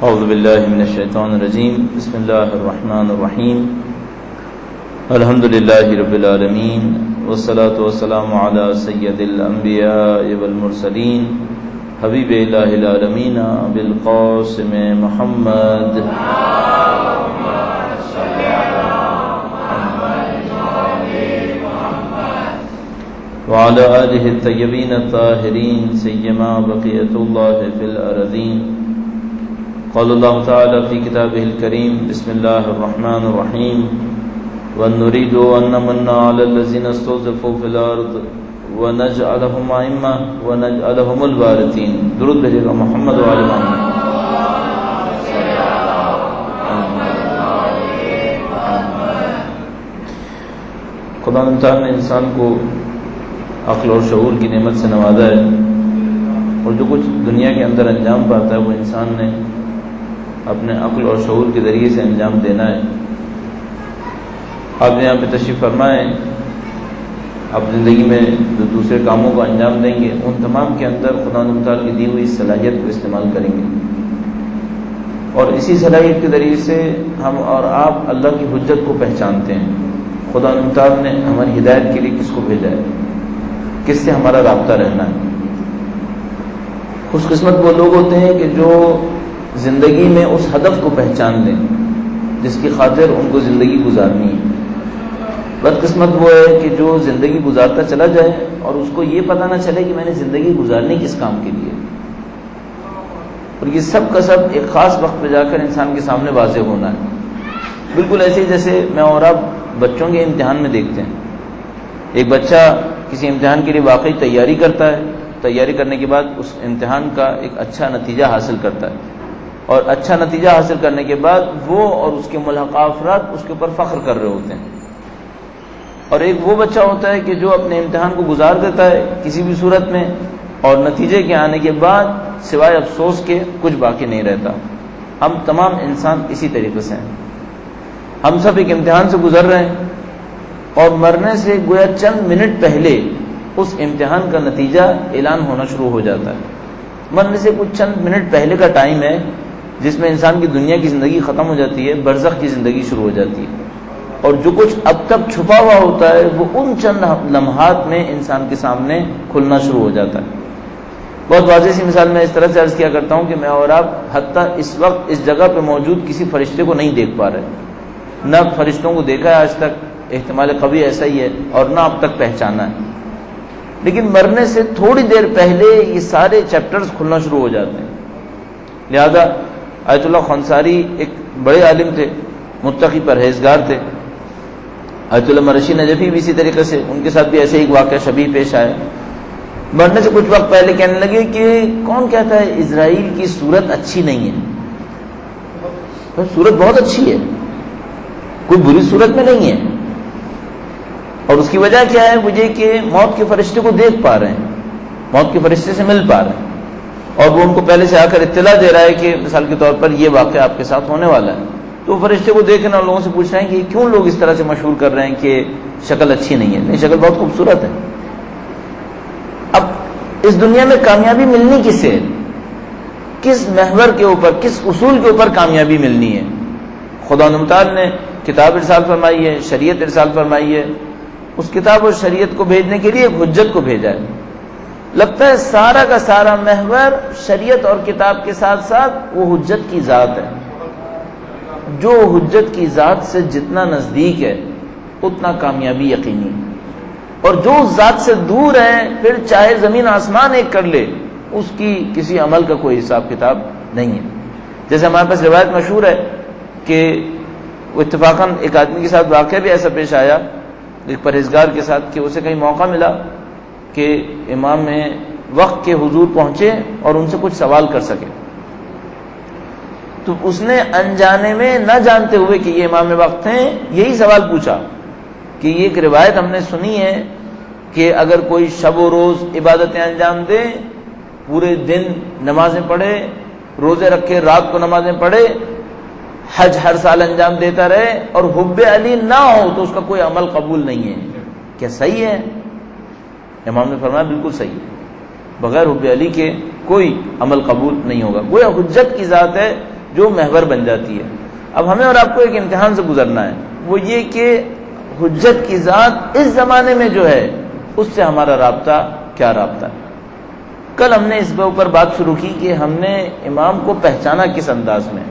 اعوذ باللہ من الشیطان الرجیم بسم اللہ الرحمن الرحیم الحمد للہ رب العالمین والصلاة والسلام علی سید الانبیاء والمرسلین حبیب الہ العالمین بالقاسم محمد وعلى آلہ الطیبین الطاہرین سیما بقیۃ اللہ فی الارضین قال اللہ تعالی فی کتابہ الکریم بسم اللہ الرحمن الرحیم وَنُرِيدُ أَن نَّمُنَّ عَلَى الَّذِينَ اسْتُضْعِفُوا فِي الْأَرْضِ وَنَجْعَلَهُمْ أَئِمَّةً وَنَجْعَلَهُمُ الْوَارِثِينَ. درود بھیجے گا محمد و آل محمد. خدا تعالی نے انسان کو عقل اور شعور کی نعمت سے نوازا ہے، اور جو کچھ دنیا کے اندر انجام پاتا ہے وہ انسان نے اپنے عقل اور شعور کے ذریعے سے انجام دینا ہے. آپ یہاں پہ تشریف فرمائیں، آپ زندگی میں جو دوسرے کاموں کو انجام دیں گے ان تمام کے اندر خدا تعالی کی دی ہوئی صلاحیت کو استعمال کریں گے، اور اسی صلاحیت کے ذریعے سے ہم اور آپ اللہ کی حجت کو پہچانتے ہیں. خدا تعالی نے ہماری ہدایت کے لیے کس کو بھیجا ہے، کس سے ہمارا رابطہ رہنا ہے. خوش قسمت وہ لوگ ہوتے ہیں کہ جو زندگی میں اس ہدف کو پہچان لیں جس کی خاطر ان کو زندگی گزارنی ہے. بدقسمت وہ ہے کہ جو زندگی گزارتا چلا جائے اور اس کو یہ پتہ نہ چلے کہ میں نے زندگی گزارنی کس کام کے لیے. اور یہ سب کا سب ایک خاص وقت پہ جا کر انسان کے سامنے واضح ہونا ہے. بالکل ایسے ہی جیسے میں اور آپ بچوں کے امتحان میں دیکھتے ہیں. ایک بچہ کسی امتحان کے لیے واقعی تیاری کرتا ہے، تیاری کرنے کے بعد اس امتحان کا ایک اچھا نتیجہ حاصل کرتا ہے، اور اچھا نتیجہ حاصل کرنے کے بعد وہ اور اس کے ملحقہ افراد اس کے اوپر فخر کر رہے ہوتے ہیں. اور ایک وہ بچہ ہوتا ہے کہ جو اپنے امتحان کو گزار دیتا ہے کسی بھی صورت میں، اور نتیجے کے آنے کے بعد سوائے افسوس کے کچھ باقی نہیں رہتا. ہم تمام انسان اسی طریقے سے ہیں. ہم سب ایک امتحان سے گزر رہے ہیں، اور مرنے سے گویا چند منٹ پہلے اس امتحان کا نتیجہ اعلان ہونا شروع ہو جاتا ہے. مرنے سے کچھ چند منٹ پہلے کا ٹائم ہے جس میں انسان کی دنیا کی زندگی ختم ہو جاتی ہے، برزخ کی زندگی شروع ہو جاتی ہے. اور جو کچھ اب تک چھپا ہوا ہوتا ہے وہ ان چند لمحات میں انسان کے سامنے کھلنا شروع ہو جاتا ہے. بہت واضح سی مثال میں اس طرح سے عرض کیا کرتا ہوں کہ میں اور آپ حتیٰ اس وقت اس جگہ پہ موجود کسی فرشتے کو نہیں دیکھ پا رہے، نہ فرشتوں کو دیکھا ہے آج تک، احتمال قوی ایسا ہی ہے، اور نہ اب تک پہچانا ہے. لیکن مرنے سے تھوڑی دیر پہلے یہ سارے چیپٹرز کھلنا شروع ہو جاتے ہیں. لہذا آیت اللہ خنساری ایک بڑے عالم تھے، متقی پرہیزگار تھے. آیت اللہ مرشی نجفی بھی اسی طریقے سے، ان کے ساتھ بھی ایسے ایک واقعہ شبیہ پیش آیا. مرنے سے کچھ وقت پہلے کہنے لگے کہ کون کہتا ہے اسرائیل کی صورت اچھی نہیں ہے؟ صورت بہت اچھی ہے، کوئی بری صورت میں نہیں ہے. اور اس کی وجہ کیا ہے؟ وجہ کہ موت کے فرشتے کو دیکھ پا رہے ہیں، موت کے فرشتے سے مل پا رہے ہیں، اور وہ ان کو پہلے سے آ کر اطلاع دے رہا ہے کہ مثال کے طور پر یہ واقعہ آپ کے ساتھ ہونے والا ہے. تو فرشتے کو دیکھنا اور لوگوں سے پوچھ رہے ہیں کہ کیوں لوگ اس طرح سے مشہور کر رہے ہیں کہ شکل اچھی نہیں ہے. نہیں، شکل بہت خوبصورت ہے. اب اس دنیا میں کامیابی ملنی کس ہے؟ کس محور کے اوپر، کس اصول کے اوپر کامیابی ملنی ہے؟ خدا تعالی نے کتاب ارسال فرمائی ہے، شریعت ارسال فرمائی ہے. اس کتاب اور شریعت کو بھیجنے کے لیے ایک حجت کو بھیجا ہے. لگتا ہے سارا کا سارا محور شریعت اور کتاب کے ساتھ ساتھ وہ حجت کی ذات ہے. جو حجت کی ذات سے جتنا نزدیک ہے اتنا کامیابی یقینی ہے، اور جو اس ذات سے دور ہے پھر چاہے زمین آسمان ایک کر لے اس کی کسی عمل کا کوئی حساب کتاب نہیں ہے. جیسے ہمارے پاس روایت مشہور ہے کہ وہ اتفاقاً ایک آدمی کے ساتھ واقعہ بھی ایسا پیش آیا، ایک پرہیزگار کے ساتھ، کہ اسے کہیں موقع ملا کہ امام وقت کے حضور پہنچے اور ان سے کچھ سوال کر سکے. تو اس نے انجانے میں، نہ جانتے ہوئے کہ یہ امام وقت ہیں، یہی سوال پوچھا کہ یہ ایک روایت ہم نے سنی ہے کہ اگر کوئی شب و روز عبادتیں انجام دے، پورے دن نمازیں پڑھے، روزے رکھے، رات کو نمازیں پڑھے، حج ہر سال انجام دیتا رہے، اور حب علی نہ ہو تو اس کا کوئی عمل قبول نہیں ہے. کیا صحیح ہے؟ امام نے فرمایا بالکل صحیح ہے، بغیر حب علی کے کوئی عمل قبول نہیں ہوگا. گویا حجت کی ذات ہے جو محور بن جاتی ہے۔ اب ہمیں اور آپ کو ایک امتحان سے گزرنا ہے، وہ یہ کہ حجت کی ذات اس زمانے میں جو ہے اس سے ہمارا رابطہ کیا رابطہ ہے۔ کل ہم نے اس کے اوپر بات شروع کی کہ ہم نے امام کو پہچانا کس انداز میں۔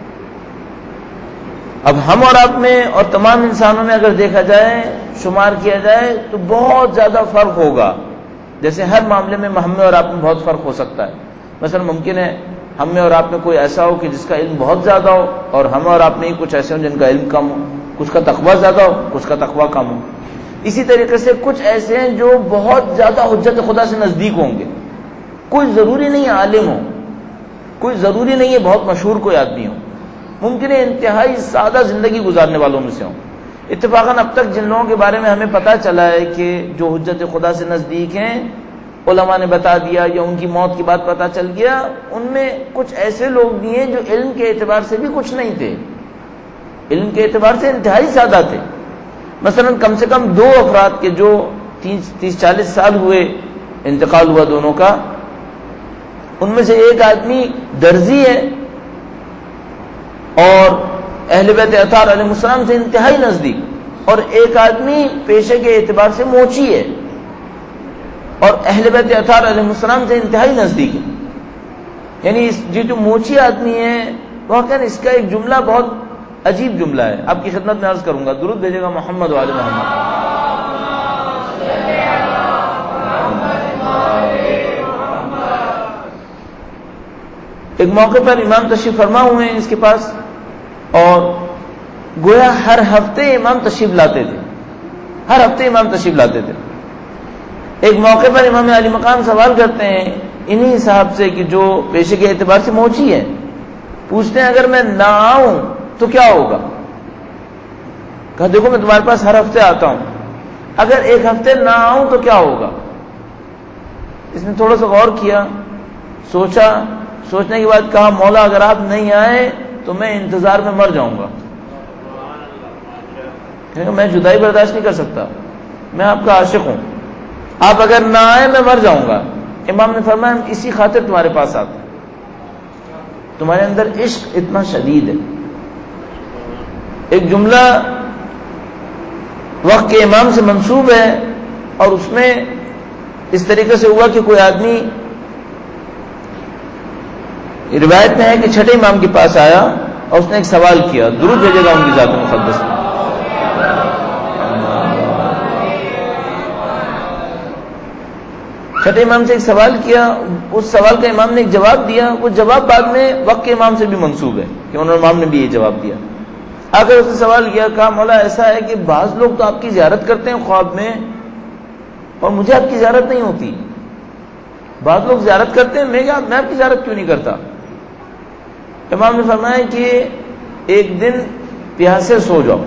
اب ہم اور آپ میں اور تمام انسانوں میں اگر دیکھا جائے، شمار کیا جائے تو بہت زیادہ فرق ہوگا۔ جیسے ہر معاملے میں ہم میں اور آپ میں بہت فرق ہو سکتا ہے۔ مثلا ممکن ہے ہم میں اور آپ میں کوئی ایسا ہو کہ جس کا علم بہت زیادہ ہو، اور ہم اور آپ میں ہی کچھ ایسے ہوں جن کا علم کم ہو، کچھ کا تقویٰ زیادہ ہو، کچھ کا تقویٰ کم ہو۔ اسی طریقے سے کچھ ایسے ہیں جو بہت زیادہ حجت خدا سے نزدیک ہوں گے۔ کوئی ضروری نہیں ہے عالم ہو، کوئی ضروری نہیں ہے بہت مشہور کوئی آدمی ہو، ممکن ہے انتہائی سادہ زندگی گزارنے والوں میں سے ہوں۔ اتفاقاً اب تک جن لوگوں کے بارے میں ہمیں پتہ چلا ہے کہ جو حجت خدا سے نزدیک ہیں، علماء نے بتا دیا یا ان کی موت کی بات پتہ چل گیا، ان میں کچھ ایسے لوگ بھی ہیں جو علم کے اعتبار سے بھی کچھ نہیں تھے، علم کے اعتبار سے انتہائی سادہ تھے۔ مثلا کم سے کم 2 افراد کے جو 30-40 سال ہوئے، انتقال ہوا دونوں کا، ان میں سے ایک آدمی درزی ہے اور اہل بیت اطہار علیہ السلام سے انتہائی نزدیک، اور ایک آدمی پیشے کے اعتبار سے موچی ہے اور اہل بیت اطہار علیہ السلام سے انتہائی نزدیک ہے۔ یعنی یہ جو موچی آدمی ہے، واقعا اس کا ایک جملہ بہت عجیب جملہ ہے، آپ کی خدمت میں عرض کروں گا، درود بھیجے گا محمد و آل محمد۔ ایک موقع پر امام تشریف فرما ہوئے ہیں اس کے پاس، اور گویا ہر ہفتے امام تشریف لاتے تھے، ہر ہفتے امام تشریف لاتے تھے۔ ایک موقع پر امام علی مقام سوال کرتے ہیں انہی صاحب سے کہ جو پیشے کے اعتبار سے موچی ہے، پوچھتے ہیں اگر میں نہ آؤں تو کیا ہوگا؟ کہا دیکھو میں تمہارے پاس ہر ہفتے آتا ہوں، اگر ایک ہفتے نہ آؤں تو کیا ہوگا؟ اس نے تھوڑا سا غور کیا، سوچا، سوچنے کے بعد کہا مولا اگر آپ نہیں آئے تو میں انتظار میں مر جاؤں گا، میں جدائی برداشت نہیں کر سکتا، میں آپ کا عاشق ہوں، آپ اگر نہ آئے میں مر جاؤں گا۔ امام نے فرمایا ہم اسی خاطر تمہارے پاس آتے ہیں، تمہارے اندر عشق اتنا شدید ہے۔ ایک جملہ وقت کے امام سے منسوب ہے، اور اس میں اس طریقے سے ہوا کہ کوئی آدمی، روایت میں ہے کہ چھٹے امام کے پاس آیا اور اس نے ایک سوال کیا، درود بھیجے گا ان کی ذات مقدس میں۔ چھٹے امام سے ایک سوال کیا، اس سوال کا امام نے ایک جواب دیا، وہ جواب بعد میں وقت کے امام سے بھی منسوب ہے کہ انہوں نے امام نے بھی یہ جواب دیا۔ آگر اس نے سوال کیا، کہا مولا ایسا ہے کہ بعض لوگ تو آپ کی زیارت کرتے ہیں خواب میں اور مجھے آپ کی زیارت نہیں ہوتی، بعض لوگ زیارت کرتے ہیں، میں آپ کی زیارت کیوں نہیں کرتا؟ امام نے فرمایا کہ ایک دن پیاسے سو جاؤ،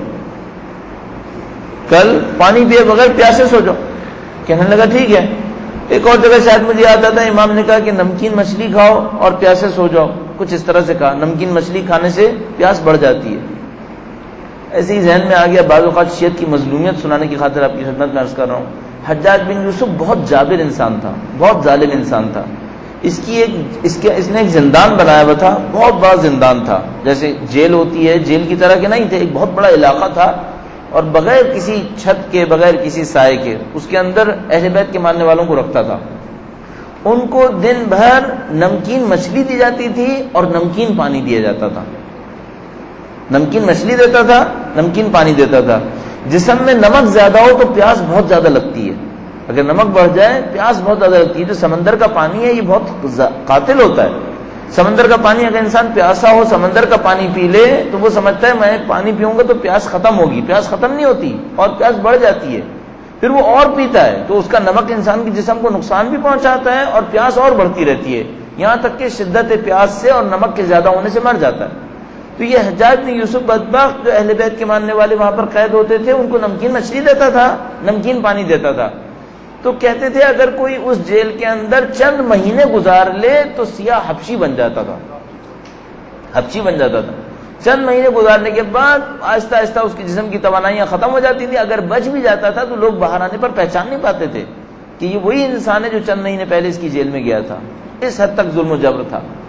کل پانی پیے بغیر پیاسے سو جاؤ۔ کہنے لگا ٹھیک ہے۔ ایک اور جگہ شاید مجھے یاد آتا ہے، امام نے کہا کہ نمکین مچھلی کھاؤ اور پیاسے سو جاؤ، کچھ اس طرح سے کہا، نمکین مچھلی کھانے سے پیاس بڑھ جاتی ہے۔ ایسے ہی ذہن میں آ گیا، بعض اوقات شیعت کی مظلومیت سنانے کی خاطر آپ کی خدمت میں عرض کر رہا ہوں، حجاج بن یوسف بہت جابر انسان تھا، بہت ظالم انسان تھا۔ اس نے ایک زندان بنایا ہوا تھا، بہت بڑا زندان تھا، جیسے جیل ہوتی ہے، جیل کی طرح کے نہیں تھے، ایک بہت بڑا علاقہ تھا، اور بغیر کسی چھت کے، بغیر کسی سائے کے، اس کے اندر اہل بیت کے ماننے والوں کو رکھتا تھا۔ ان کو دن بھر نمکین مچھلی دی جاتی تھی اور نمکین پانی دیا جاتا تھا، نمکین مچھلی دیتا تھا، نمکین پانی دیتا تھا۔ جسم میں نمک زیادہ ہو تو پیاس بہت زیادہ لگتی ہے، اگر نمک بڑھ جائے پیاس بہت زیادہ لگتی ہے۔ جو سمندر کا پانی ہے یہ بہت قاتل ہوتا ہے، سمندر کا پانی اگر انسان پیاسا ہو، سمندر کا پانی پی لے تو وہ سمجھتا ہے میں پانی پیوں گا تو پیاس ختم ہوگی، پیاس ختم نہیں ہوتی اور پیاس بڑھ جاتی ہے، پھر وہ اور پیتا ہے تو اس کا نمک انسان کے جسم کو نقصان بھی پہنچاتا ہے اور پیاس اور بڑھتی رہتی ہے، یہاں تک کہ شدت پیاس سے اور نمک کے زیادہ ہونے سے مر جاتا ہے۔ تو یہ حجاج بن یوسف بدبخت جو اہل بیت کے ماننے والے وہاں پر قید ہوتے تھے، ان کو نمکین مچھلی دیتا تھا، نمکین پانی دیتا تھا، تو کہتے تھے اگر کوئی اس جیل کے اندر چند مہینے گزار لے تو سیاہ حبشی بن جاتا تھا، حبشی بن جاتا تھا۔ چند مہینے گزارنے کے بعد آہستہ آہستہ اس کے جسم کی توانائیاں ختم ہو جاتی تھی، اگر بچ بھی جاتا تھا تو لوگ باہر آنے پر پہچان نہیں پاتے تھے کہ یہ وہی انسان ہے جو چند مہینے پہلے اس کی جیل میں گیا تھا۔ اس حد تک ظلم و جبر تھا۔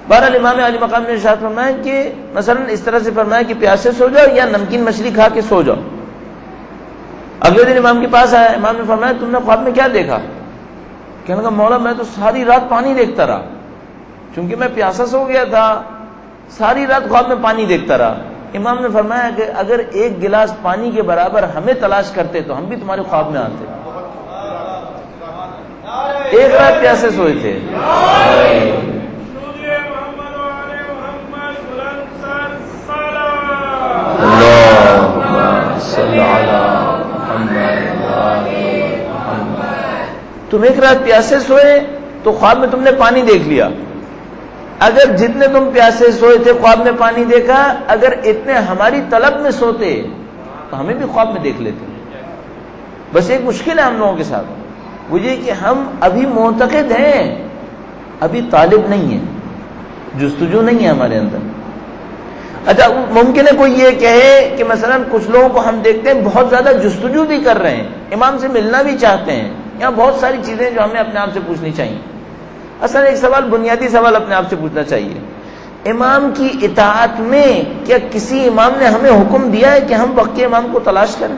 بہرحال امام علی مقام نے ارشاد فرمایا کہ مثلا اس طرح سے فرمایا کہ پیاسے سو جاؤ یا نمکین مچھلی کھا کے سو جاؤ. اگلے دن امام کے پاس آیا, امام نے فرمایا تم نے خواب میں کیا دیکھا؟ کہنے لگا مولا میں تو ساری رات پانی دیکھتا رہا, چونکہ میں پیاسا سو گیا تھا, ساری رات خواب میں پانی دیکھتا رہا. امام نے فرمایا کہ اگر ایک گلاس پانی کے برابر ہمیں تلاش کرتے تو ہم بھی تمہارے خواب میں آتے. ایک رات پیاسے سوئے تھے. تم ایک رات پیاسے سوئے تو خواب میں تم نے پانی دیکھ لیا. اگر جتنے تم پیاسے سوئے تھے خواب میں پانی دیکھا, اگر اتنے ہماری طلب میں سوتے تو ہمیں بھی خواب میں دیکھ لیتے. بس ایک مشکل ہے ہم لوگوں کے ساتھ, وہ یہ کہ ہم ابھی معتقد ہیں, ابھی طالب نہیں ہے, جستجو نہیں ہے ہمارے اندر. اچھا ممکن ہے کوئی یہ کہے کہ مثلا کچھ لوگوں کو ہم دیکھتے ہیں بہت زیادہ جستجو بھی کر رہے ہیں, امام سے ملنا بھی چاہتے ہیں, یہاں بہت ساری چیزیں جو ہمیں اپنے آپ سے پوچھنی چاہیے. اصل ایک سوال, بنیادی سوال اپنے آپ سے پوچھنا چاہیے, امام کی اطاعت میں کیا کسی امام نے ہمیں حکم دیا ہے کہ ہم وقت کے امام کو تلاش کریں؟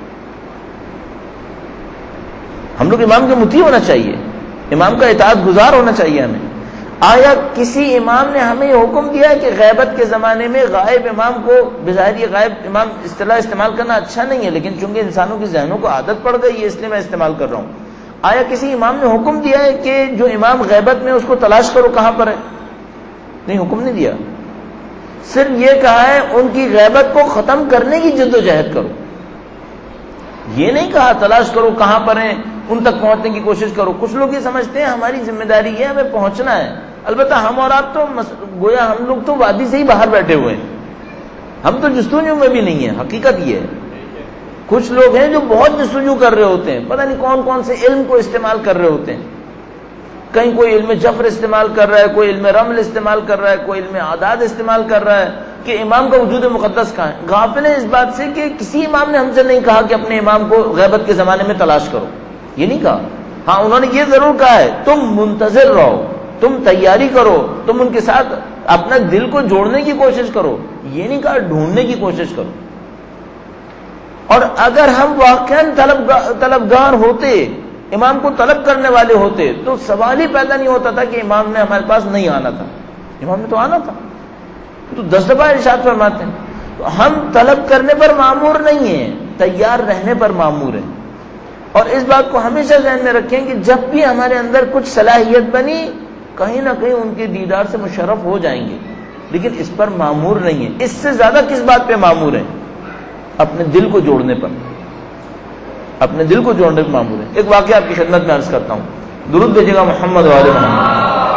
ہم لوگ امام کے مطیع ہونا چاہیے, امام کا اطاعت گزار ہونا چاہیے ہمیں. آیا کسی امام نے ہمیں یہ حکم دیا ہے کہ غیبت کے زمانے میں غائب امام کو, بظاہر یہ غائب امام اصطلاح استعمال کرنا اچھا نہیں ہے, لیکن چونکہ انسانوں کی ذہنوں کو عادت پڑ گئی ہے اس لیے میں استعمال کر رہا ہوں. آیا کسی امام نے حکم دیا ہے کہ جو امام غیبت میں اس کو تلاش کرو کہاں پر ہے؟ نہیں, حکم نہیں دیا. صرف یہ کہا ہے ان کی غیبت کو ختم کرنے کی جد و جہد کرو. یہ نہیں کہا تلاش کرو کہاں پر ہیں, ان تک پہنچنے کی کوشش کرو. کچھ لوگ یہ سمجھتے ہیں ہماری ذمہ داری ہے ہمیں پہنچنا ہے. البتہ ہم اور آپ تو گویا ہم لوگ تو وادی سے ہی باہر بیٹھے ہوئے ہیں, ہم تو جستجو میں بھی نہیں ہیں. حقیقت یہ ہے کچھ لوگ ہیں جو بہت جستجو کر رہے ہوتے ہیں, پتہ نہیں کون کون سے علم کو استعمال کر رہے ہوتے ہیں. کہیں کوئی علم جفر استعمال کر رہا ہے, کوئی علم رمل استعمال کر رہا ہے, کوئی علم اعداد استعمال کر رہا ہے کہ امام کا وجود مقدس کہاں ہے. غافل ہیں اس بات سے کہ کسی امام نے ہم سے نہیں کہا کہ اپنے امام کو غیبت کے زمانے میں تلاش کرو, یہ نہیں کہا. ہاں انہوں نے یہ ضرور کہا ہے تم منتظر رہو, تم تیاری کرو, تم ان کے ساتھ اپنا دل کو جوڑنے کی کوشش کرو. یہ نہیں کہا ڈھونڈنے کی کوشش کرو. اور اگر ہم واقعاً طلبگار ہوتے, امام کو طلب کرنے والے ہوتے, تو سوال ہی پیدا نہیں ہوتا تھا کہ امام نے ہمارے پاس نہیں آنا تھا. امام نے تو آنا تھا, تو 10 دفعہ ارشاد فرماتے ہیں. تو ہم طلب کرنے پر معمور نہیں ہیں, تیار رہنے پر معمور ہیں. اور اس بات کو ہمیشہ ذہن میں رکھیں کہ جب بھی ہمارے اندر کچھ صلاحیت بنی, کہیں نہ کہیں ان کے دیدار سے مشرف ہو جائیں گے, لیکن اس پر معمور نہیں ہے. اس سے زیادہ کس بات پہ معمور ہیں؟ اپنے دل کو جوڑنے پر, اپنے دل کو جوڑنے پر معمور ہے. ایک واقعہ آپ کی خدمت میں عرض کرتا ہوں, درود بھیجیے گا محمد و آل محمد.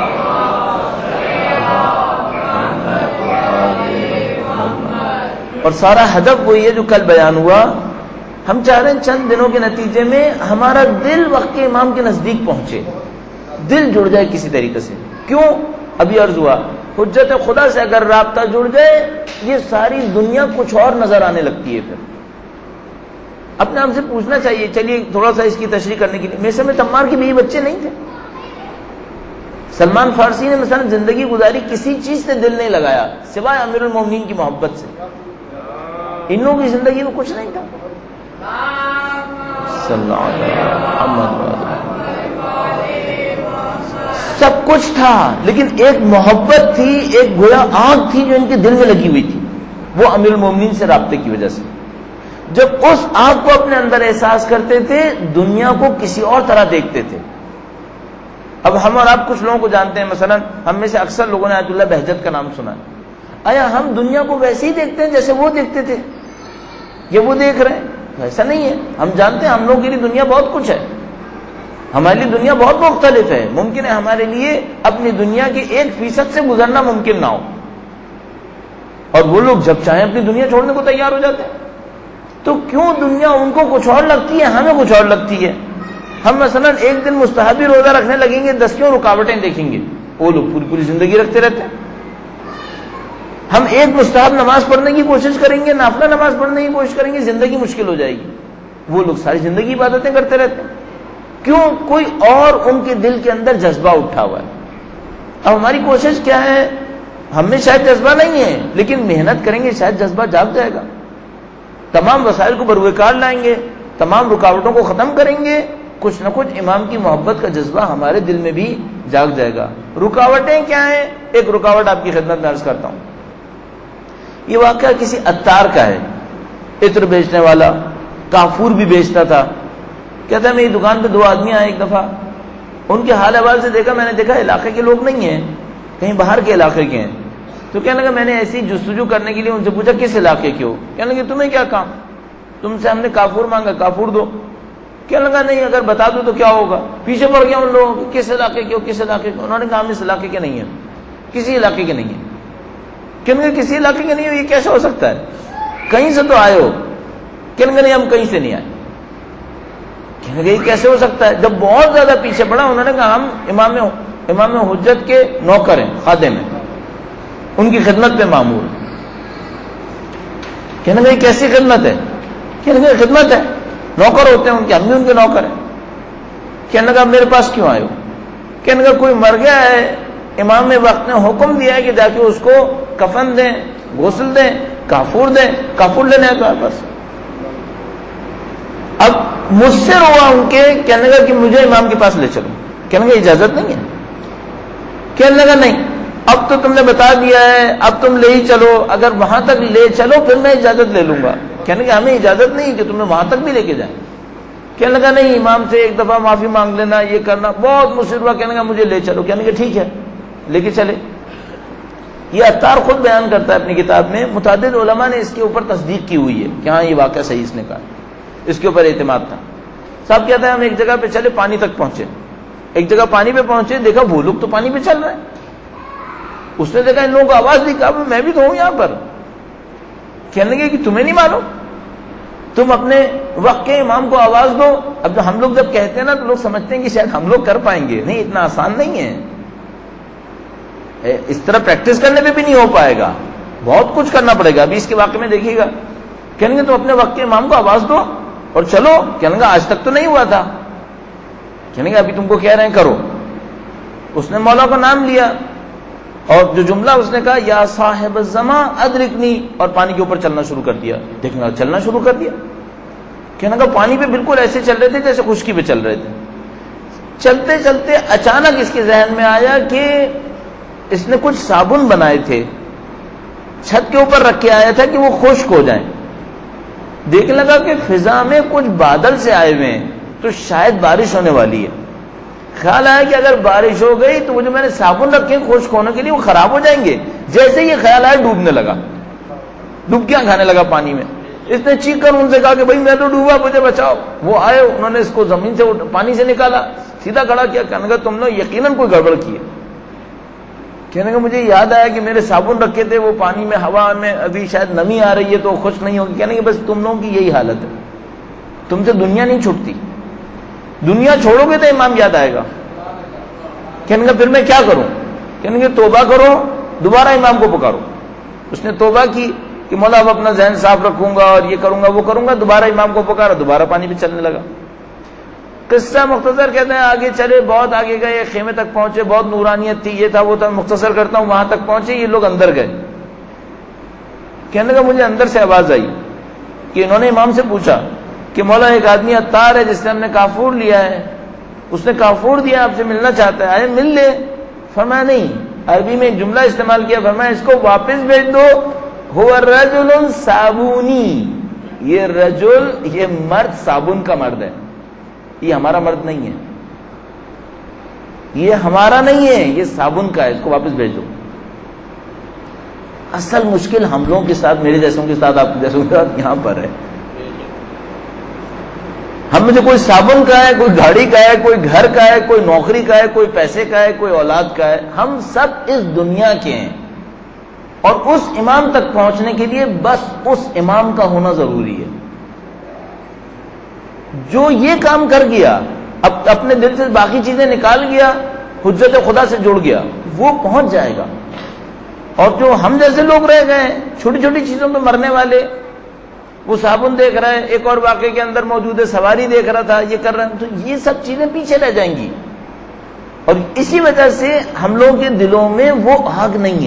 اور سارا ہدف وہی ہے جو کل بیان ہوا. ہم چاہ رہے ہیں چند دنوں کے نتیجے میں ہمارا دل وقت کے امام کے نزدیک پہنچے, دل جڑ جائے کسی طریقے سے. کیوں؟ ابھی عرض ہوا, حجت خدا سے اگر رابطہ جڑ جائے, یہ ساری دنیا کچھ اور نظر آنے لگتی ہے. پھر اپنے آپ سے پوچھنا چاہیے. چلیے تھوڑا سا اس کی تشریح کرنے کے لیے, میسر میں تمار کے بیوی بچے نہیں تھے. سلمان فارسی نے مثلا زندگی گزاری, کسی چیز سے دل نہیں لگایا سوائے امیر المومنین کی محبت سے. ان لوگوں کی زندگی میں کچھ نہیں تھا. صلی اللہ علیہ وسلم, سب کچھ تھا, لیکن ایک محبت تھی, ایک گویا آنکھ تھی جو ان کے دل میں لگی ہوئی تھی, وہ امیر المومنین سے رابطے کی وجہ سے. جب اس آنکھ کو اپنے اندر احساس کرتے تھے, دنیا کو کسی اور طرح دیکھتے تھے. اب ہم اور آپ کچھ لوگوں کو جانتے ہیں, مثلا ہم میں سے اکثر لوگوں نے آیت اللہ بہجت کا نام سنا ہے. آیا ہم دنیا کو ویسے ہی دیکھتے ہیں جیسے وہ دیکھتے تھے, یہ وہ دیکھ رہے ہیں؟ ایسا نہیں ہے. ہم جانتے ہیں ہم لوگوں کے لیے دنیا بہت کچھ ہے, ہمارے لیے دنیا بہت مختلف ہے. ممکن ہے ہمارے لیے اپنی دنیا کے 1% سے گزرنا ممکن نہ ہو, اور وہ لوگ جب چاہیں اپنی دنیا چھوڑنے کو تیار ہو جاتے ہیں. تو کیوں دنیا ان کو کچھ اور لگتی ہے, ہمیں کچھ اور لگتی ہے. ہم مثلا ایک دن مستحبی روزہ رکھنے لگیں گے, 10 کیوں رکاوٹیں دیکھیں گے, وہ لوگ پوری پوری زندگی رکھتے رہتے ہیں. ہم ایک مستحب نماز پڑھنے کی کوشش کریں گے, نافلہ نماز پڑھنے کی کوشش کریں گے, زندگی مشکل ہو جائے گی. وہ لوگ ساری زندگی عبادتیں کرتے رہتے ہیں. کیوں؟ کوئی اور ان کے دل کے اندر جذبہ اٹھا ہوا ہے. اب ہماری کوشش کیا ہے؟ ہم میں شاید جذبہ نہیں ہے، لیکن محنت کریں گے شاید جذبہ جاگ جائے گا، تمام وسائل کو بروئے کار لائیں گے، تمام رکاوٹوں کو ختم کریں گے، کچھ نہ کچھ امام کی محبت کا جذبہ ہمارے دل میں بھی جاگ جائے گا۔ رکاوٹیں کیا ہیں؟ ایک رکاوٹ آپ کی خدمت میں عرض کرتا ہوں۔ یہ واقعہ کسی عطار کا ہے، عطر بیچنے والا، کافور بھی بیچتا تھا۔ کہتا ہے میری دکان پہ 2 آدمی آئے ایک دفعہ، ان کے حال احوال سے دیکھا، میں نے دیکھا علاقے کے لوگ نہیں ہیں، کہیں باہر کے علاقے کے ہیں۔ تو کہنے لگا میں نے ایسی جستجو کرنے کے لیے ان سے پوچھا کس علاقے کے ہو؟ کہنے لگے تمہیں کیا کام، تم سے ہم نے کافور مانگا، کافور دو۔ کہنے لگا نہیں اگر بتا دو تو کیا ہوگا؟ پیچھے پڑ گیا ان لوگوں کے، کس علاقے کے ہو، کس علاقے کے؟ انہوں نے کہا ہم اس علاقے کے نہیں ہیں، کسی علاقے کے نہیں ہیں۔ کہنے لگے کسی علاقے کے نہیں ہو، یہ کیسے ہو سکتا ہے؟ کہیں سے تو آئے ہو؟ کہنے لگے نہیں ہم کہیں سے نہیں آئے۔ کہنے لگے یہ کیسے ہو سکتا ہے؟ جب بہت زیادہ پیچھے پڑا انہوں نے کہا ہم امام حجت کے نوکر ہیں، خادم ہیں، ان کی خدمت پہ مامور ہیں۔ کہنے لگے کیسی خدمت ہے؟ کہنے لگے خدمت ہے، نوکر ہوتے ہیں ان کے، ہم بھی ان کے نوکر ہیں۔ کہنے لگا میرے پاس کیوں آئے ہو؟ کہنے لگا کوئی مر گیا ہے، امام وقت نے حکم دیا ہے کہ جا کے اس کو کفن دیں، غسل دیں، کافور دیں، کافور لینے آئے تمہارے پاس۔ اب مجھ سے ہوا ان کے، کہنے لگا کہ مجھے امام کے پاس لے چلو۔ کہنے لگا اجازت نہیں ہے؟ کہنے لگا نہیں، اب تو تم نے بتا دیا ہے، اب تم لے ہی چلو، اگر وہاں تک لے چلو پھر میں اجازت لے لوں گا۔ کہنے لگا ہمیں اجازت نہیں کہ تمہیں وہاں تک بھی لے کے جائیں۔ کہنے لگا نہیں امام سے ایک دفعہ معافی مانگ لینا، یہ کرنا، بہت مصر ہوا۔ کہنے لگا مجھے لے چلو۔ کہنے لگا ٹھیک ہے لے کے چلے۔ یہ عطار خود بیان کرتا ہے اپنی کتاب میں، متعدد علماء نے اس کے اوپر تصدیق کی ہوئی ہے کہ ہاں یہ واقعہ صحیح اس نے کہا، اس کے اوپر اعتماد تھا۔ صاحب کہتا ہے ہم ایک جگہ پہ چلے، پانی تک پہنچے، ایک جگہ پانی پہ پہنچے، دیکھا وہ لوگ تو پانی پہ چل رہے ہیں۔ اس نے دیکھا ان لوگوں کو آواز دی، کہا میں بھی تو ہوں یہاں پر۔ کہنے لگے کہ تمہیں نہیں معلوم، تم اپنے وقت کے امام کو آواز دو۔ اب ہم لوگ جب کہتے ہیں نا تو لوگ سمجھتے ہیں کہ شاید ہم لوگ کر پائیں گے، نہیں اتنا آسان نہیں ہے، اس طرح پریکٹس کرنے پہ بھی نہیں ہو پائے گا، بہت کچھ کرنا پڑے گا۔ ابھی اس کے واقعے میں دیکھیے گا، کہیں گے تو اپنے وقت کے امام کو آواز دو اور چلو۔ کہیں گے آج تک تو نہیں ہوا تھا۔ کہیں گے ابھی تم کو کہہ رہے ہیں کرو۔ اس نے مولا کا نام لیا اور جو جملہ اس نے کہا یا صاحب الزمان ادرکنی، اور پانی کے اوپر چلنا شروع کر دیا۔ دیکھنا چلنا شروع کر دیا، کہنے کا پانی پہ بالکل ایسے چل رہے تھے جیسے خشکی پہ چل رہے تھے۔ چلتے چلتے اچانک اس کے ذہن میں آیا کہ اس نے کچھ صابن بنائے تھے، چھت کے اوپر رکھ کے آیا تھا کہ وہ خشک ہو جائیں۔ دیکھنے لگا کہ فضا میں کچھ بادل سے آئے ہوئے ہیں تو شاید بارش ہونے والی ہے۔ خیال آیا کہ اگر بارش ہو گئی تو وہ جو میں نے صابن رکھے خشک ہونے کے لیے وہ خراب ہو جائیں گے۔ جیسے یہ خیال آیا ڈوبنے لگا، ڈبکیاں کھانے لگا پانی میں۔ اس نے چیخ کر ان سے کہا کہ بھائی میں تو ڈوبا، مجھے بچاؤ۔ وہ آئے، انہوں نے اس کو زمین سے پانی سے نکالا، سیدھا کھڑا کیا۔ کہنے لگا تم نے یقیناً کوئی گڑبڑ کی ہے۔ کہنے کا مجھے یاد آیا کہ میرے صابن رکھے تھے، وہ پانی میں ہوا میں ابھی شاید نمی آ رہی ہے تو خشک نہیں ہوگی۔ کہنے کہ بس تم لوگوں کی یہی حالت ہے، تم سے دنیا نہیں چھوٹتی، دنیا چھوڑو گے تو امام یاد آئے گا۔ کہنے کا پھر میں کیا کروں؟ کہنے کہ توبہ کرو، دوبارہ امام کو پکارو۔ اس نے توبہ کی کہ مولا اب اپنا ذہن صاف رکھوں گا اور یہ کروں گا وہ کروں گا۔ دوبارہ امام کو پکارا، دوبارہ پانی پہ چلنے لگا۔ قصہ مختصر کہتے ہیں آگے چلے، بہت آگے گئے، ایک خیمے تک پہنچے، بہت نورانیت تھی، یہ تھا وہ تھا، مختصر کرتا ہوں، وہاں تک پہنچے، یہ لوگ اندر گئے۔ کہنے لگا مجھے اندر سے آواز آئی کہ انہوں نے امام سے پوچھا کہ مولا ایک آدمی عطار ہے جس سے ہم نے کافور لیا ہے، اس نے کافور دیا، آپ سے ملنا چاہتا ہے، آئے مل لے۔ فرمایا نہیں، عربی میں ایک جملہ استعمال کیا، فرمایا اس کو واپس بھیج دو، هو الرجل صابونی، یہ رجل، یہ مرد صابن کا مرد ہے، یہ ہمارا مرد نہیں ہے، یہ ہمارا نہیں ہے، یہ صابن کا ہے، اس کو واپس بھیج دو۔ اصل مشکل ہم لوگوں کے ساتھ، میرے جیسوں کے ساتھ، آپ جیسوں کے ساتھ یہاں پر ہے۔ ہم میں سے کوئی صابن کا ہے، کوئی گاڑی کا ہے، کوئی گھر کا ہے، کوئی نوکری کا ہے، کوئی پیسے کا ہے، کوئی اولاد کا ہے، ہم سب اس دنیا کے ہیں، اور اس امام تک پہنچنے کے لیے بس اس امام کا ہونا ضروری ہے۔ جو یہ کام کر گیا، اب اپنے دل سے باقی چیزیں نکال گیا، حجت خدا سے جڑ گیا، وہ پہنچ جائے گا۔ اور جو ہم جیسے لوگ رہ گئے، چھوٹی چھوٹی چیزوں پہ مرنے والے، وہ صابن دیکھ رہا ہے، ایک اور واقعے کے اندر موجود ہے، سواری دیکھ رہا تھا، یہ کر رہا ہے، تو یہ سب چیزیں پیچھے رہ جائیں گی۔ اور اسی وجہ سے ہم لوگوں کے دلوں میں وہ آگ نہیں ہے.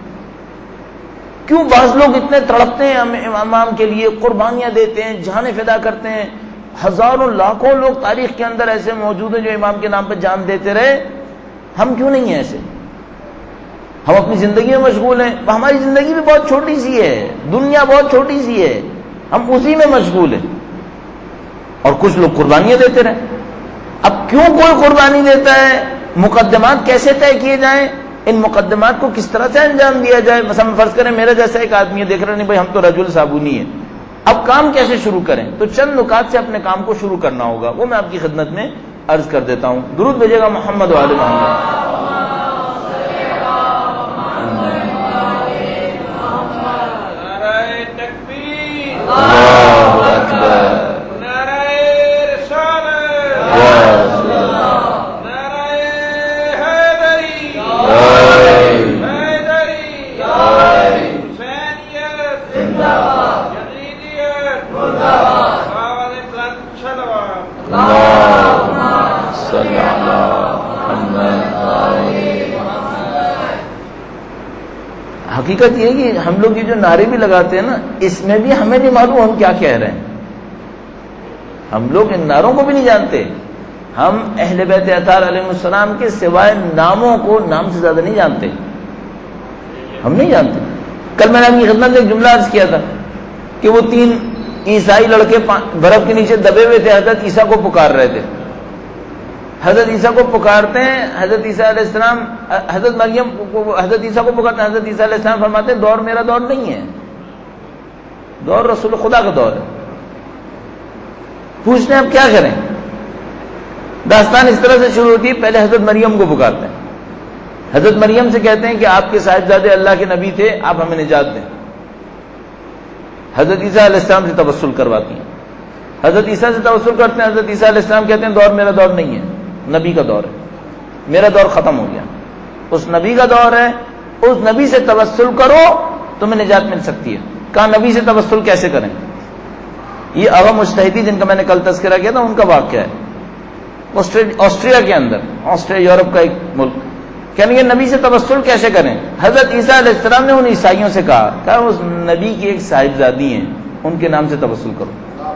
کیوں بعض لوگ اتنے تڑپتے ہیں امام کے لیے, قربانیاں دیتے ہیں, جانیں فدا کرتے ہیں. ہزاروں لاکھوں لوگ تاریخ کے اندر ایسے موجود ہیں جو امام کے نام پہ جان دیتے رہے. ہم کیوں نہیں ہیں ایسے؟ ہم اپنی زندگی میں مشغول ہیں. ہماری زندگی بھی بہت چھوٹی سی ہے, دنیا بہت چھوٹی سی ہے, ہم اسی میں مشغول ہیں. اور کچھ لوگ قربانیاں دیتے رہے. اب کیوں کوئی قربانی دیتا ہے؟ مقدمات کیسے طے کیے جائیں؟ ان مقدمات کو کس طرح سے انجام دیا جائے؟ مثلا فرض کریں میرا جیسا ایک آدمی ہے, دیکھ رہے نہیں بھائی ہم تو رجل صابونی ہے, اب کام کیسے شروع کریں؟ تو چند نکات سے اپنے کام کو شروع کرنا ہوگا, وہ میں آپ کی خدمت میں عرض کر دیتا ہوں. درود بھیجیے گا محمد و آل محمد. حقیقت یہ ہے کہ ہم لوگ یہ جو نعرے بھی لگاتے ہیں نا, اس میں بھی ہمیں نہیں معلوم ہم کیا کہہ رہے ہیں. ہم لوگ ان نعروں کو بھی نہیں جانتے. ہم اہل بیت اطہار علیہ السلام کے سوائے ناموں کو نام سے زیادہ نہیں جانتے. ہم نہیں جانتے. کل میں نے آپ کی خدمت میں ایک جملہ عرض کیا تھا کہ وہ 3 عیسائی لڑکے برف کے نیچے دبے ہوئے تھے, حضرت عیسیٰ کو پکار رہے تھے. حضرت عیسیٰ کو پکارتے ہیں, حضرت عیسیٰ علیہ السلام حضرت مریم کو, حضرت عیسیٰ کو پکارتے ہیں. حضرت عیسیٰ علیہ السلام فرماتے ہیں دور میرا دور نہیں ہے, دور رسول خدا کا دور ہے. پوچھتے ہیں اب کیا کریں؟ داستان اس طرح سے شروع ہوتی ہے. پہلے حضرت مریم کو پکارتے ہیں. حضرت مریم سے کہتے ہیں کہ آپ کے صاحبزادے اللہ کے نبی تھے, آپ ہمیں نجات دیں. حضرت عیسیٰ علیہ السلام سے توسل کرواتی ہیں. حضرت عیسیٰ سے توسل کرتے ہیں. حضرت عیسیٰ علیہ السلام کہتے ہیں دور میرا دور نہیں ہے, نبی کا دور ہے, میرا دور ختم ہو گیا, اس نبی کا دور ہے, اس نبی سے توسل کرو تمہیں نجات مل سکتی ہے. کہا نبی سے توسل کیسے کریں؟ یہ عوام مجتہدی جن کا میں نے کل تذکرہ کیا تھا ان کا واقعہ ہے. آسٹریا کے اندر, آسٹریا یورپ کا ایک ملک, کہنے کہ نبی سے توسل کیسے کریں؟ حضرت عیسیٰ علیہ السلام نے ان عیسائیوں سے کہا اس نبی کی ایک صاحبزادی ہیں, ان کے نام سے توسل کرو.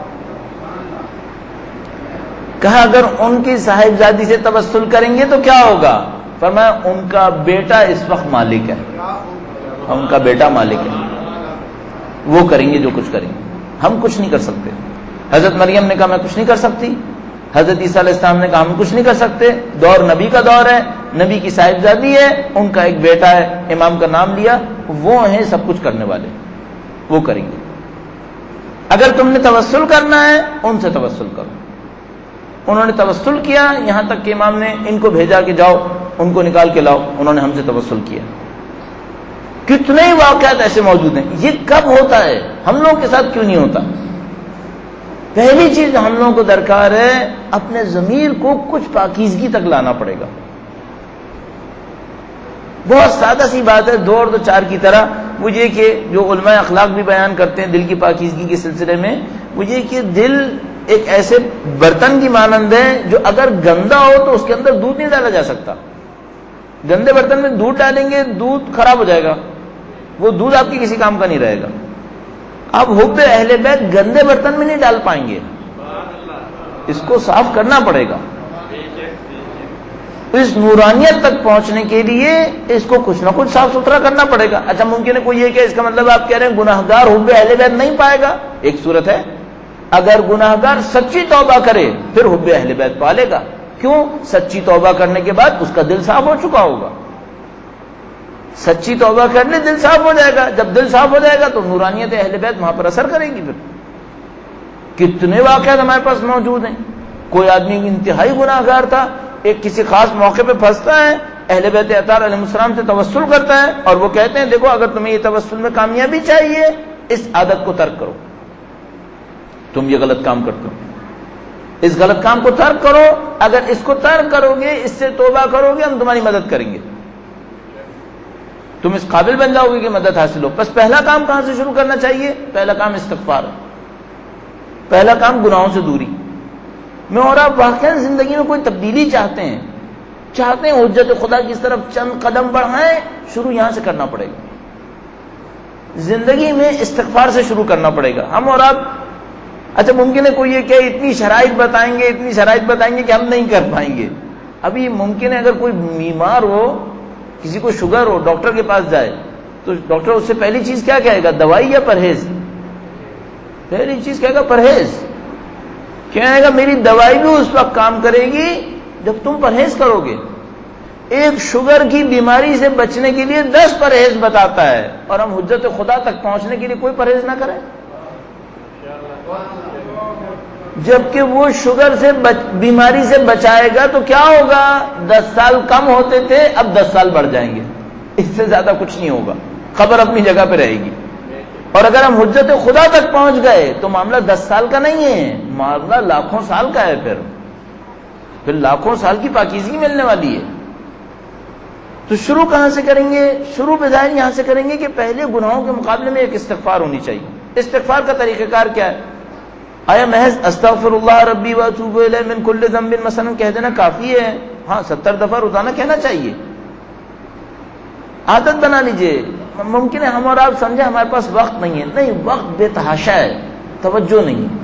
کہا اگر ان کی صاحبزادی سے توسل کریں گے تو کیا ہوگا؟ فرمایا ان کا بیٹا اس وقت مالک ہے, ان کا بیٹا مالک ہے, وہ کریں گے جو کچھ کریں گے, ہم کچھ نہیں کر سکتے. حضرت مریم نے کہا میں کچھ نہیں کر سکتی. حضرت عیسیٰ علیہ السلام نے کہا ہم کچھ نہیں کر سکتے, دور نبی کا دور ہے, نبی کی صاحبزادی ہے, ان کا ایک بیٹا ہے, امام کا نام لیا, وہ ہیں سب کچھ کرنے والے, وہ کریں گے. اگر تم نے توسل کرنا ہے ان سے توسل کرو. انہوں نے توسل کیا, یہاں تک کہ امام نے ان کو بھیجا کہ جاؤ ان کو نکال کے لاؤ. انہوں نے ہم سے توسل کیا. کتنے واقعات ایسے موجود ہیں. یہ کب ہوتا ہے؟ ہم لوگوں کے ساتھ کیوں نہیں ہوتا؟ پہلی چیز ہم لوگوں کو درکار ہے, اپنے ضمیر کو کچھ پاکیزگی تک لانا پڑے گا. بہت سادہ سی بات ہے, 2 اور 2 4 کی طرح. مجھے کہ جو علماء اخلاق بھی بیان کرتے ہیں دل کی پاکیزگی کے سلسلے میں, مجھے کہ دل ایک ایسے برتن کی مانند ہے جو اگر گندا ہو تو اس کے اندر دودھ نہیں ڈالا جا سکتا. گندے برتن میں دودھ ڈالیں گے دودھ خراب ہو جائے گا, وہ دودھ آپ کی کسی کام کا نہیں رہے گا. آپ حب اہل بیت گندے برتن میں نہیں ڈال پائیں گے, اس کو صاف کرنا پڑے گا. اس نورانیت تک پہنچنے کے لیے اس کو کچھ نہ کچھ صاف ستھرا کرنا پڑے گا. اچھا ممکن ہے کوئی یہ کہ اس کا مطلب آپ کہہ رہے ہیں گناہگار حب اہل بیت نہیں پائے گا. ایک صورت ہے, اگر گناہگار سچی توبہ کرے پھر حب اہل بیت پالے گا. کیوں؟ سچی توبہ کرنے کے بعد اس کا دل صاف ہو چکا ہوگا. سچی توبہ کرنے دل صاف ہو جائے گا. جب دل صاف ہو جائے گا تو نورانیت اہل بیت وہاں پر اثر کرے گی. پھر کتنے واقعات ہمارے پاس موجود ہیں. کوئی آدمی انتہائی گناہگار تھا, ایک کسی خاص موقع پہ پھنستا ہے, اہل بیت اطہار علیہ السلام سے توسل کرتا ہے اور وہ کہتے ہیں دیکھو اگر تمہیں یہ توسل میں کامیابی چاہیے اس عادت کو ترک کرو, تم یہ غلط کام کرتے ہو, اس غلط کام کو ترک کرو. اگر اس کو ترک کرو گے, اس سے توبہ کرو گے, ہم تمہاری مدد کریں گے, تم اس قابل بن جاؤ گے کہ مدد حاصل ہو. بس پہلا کام کہاں سے شروع کرنا چاہیے؟ پہلا کام استغفار, پہلا کام گناہوں سے دوری میں. اور آپ واقعی زندگی میں کوئی تبدیلی چاہتے ہیں, چاہتے ہیں حجت خدا کی طرف چند قدم بڑھائیں، شروع یہاں سے کرنا پڑے گا. زندگی میں استغفار سے شروع کرنا پڑے گا. ہم اور آپ اچھا ممکن ہے کوئی یہ کہ اتنی شرائط بتائیں گے کہ ہم نہیں کر پائیں گے. ابھی ممکن ہے اگر کوئی بیمار ہو، کسی کو شوگر ہو، ڈاکٹر کے پاس جائے تو ڈاکٹر اس سے پہلی چیز کیا کہے گا؟ دوائی یا پرہیز؟ پہلی چیز کہے گا پرہیز. کہے گا میری دوائی بھی اس وقت کام کرے گی جب تم پرہیز کرو گے. ایک شوگر کی بیماری سے بچنے کے لیے 10 پرہیز بتاتا ہے، اور ہم حجت خدا تک پہنچنے کے لیے کوئی پرہیز نہ کریں. جبکہ وہ شوگر سے بیماری سے بچائے گا تو کیا ہوگا؟ 10 سال کم ہوتے تھے، اب 10 سال بڑھ جائیں گے. اس سے زیادہ کچھ نہیں ہوگا، خبر اپنی جگہ پہ رہے گی. اور اگر ہم حجت خدا تک پہنچ گئے تو معاملہ 10 سال کا نہیں ہے، معاملہ لاکھوں سال کا ہے. پھر لاکھوں سال کی پاکیزگی ملنے والی ہے. تو شروع کہاں سے کریں گے؟ شروع بظاہر یہاں سے کریں گے کہ پہلے گناہوں کے مقابلے میں ایک استغفار ہونی چاہیے. استغفار کا طریقہ کار کیا ہے؟ آیا محض استغفر اللہ ربی واتوب الیہ من کل ذنب مثلا کہہ دینا کافی ہے؟ ہاں 70 دفعہ روزانہ کہنا چاہیے. عادت بنا لیجئے. ممکن ہے ہم اور آپ سمجھیں ہمارے پاس وقت نہیں ہے. نہیں، وقت بے تحاشا ہے، توجہ نہیں ہے.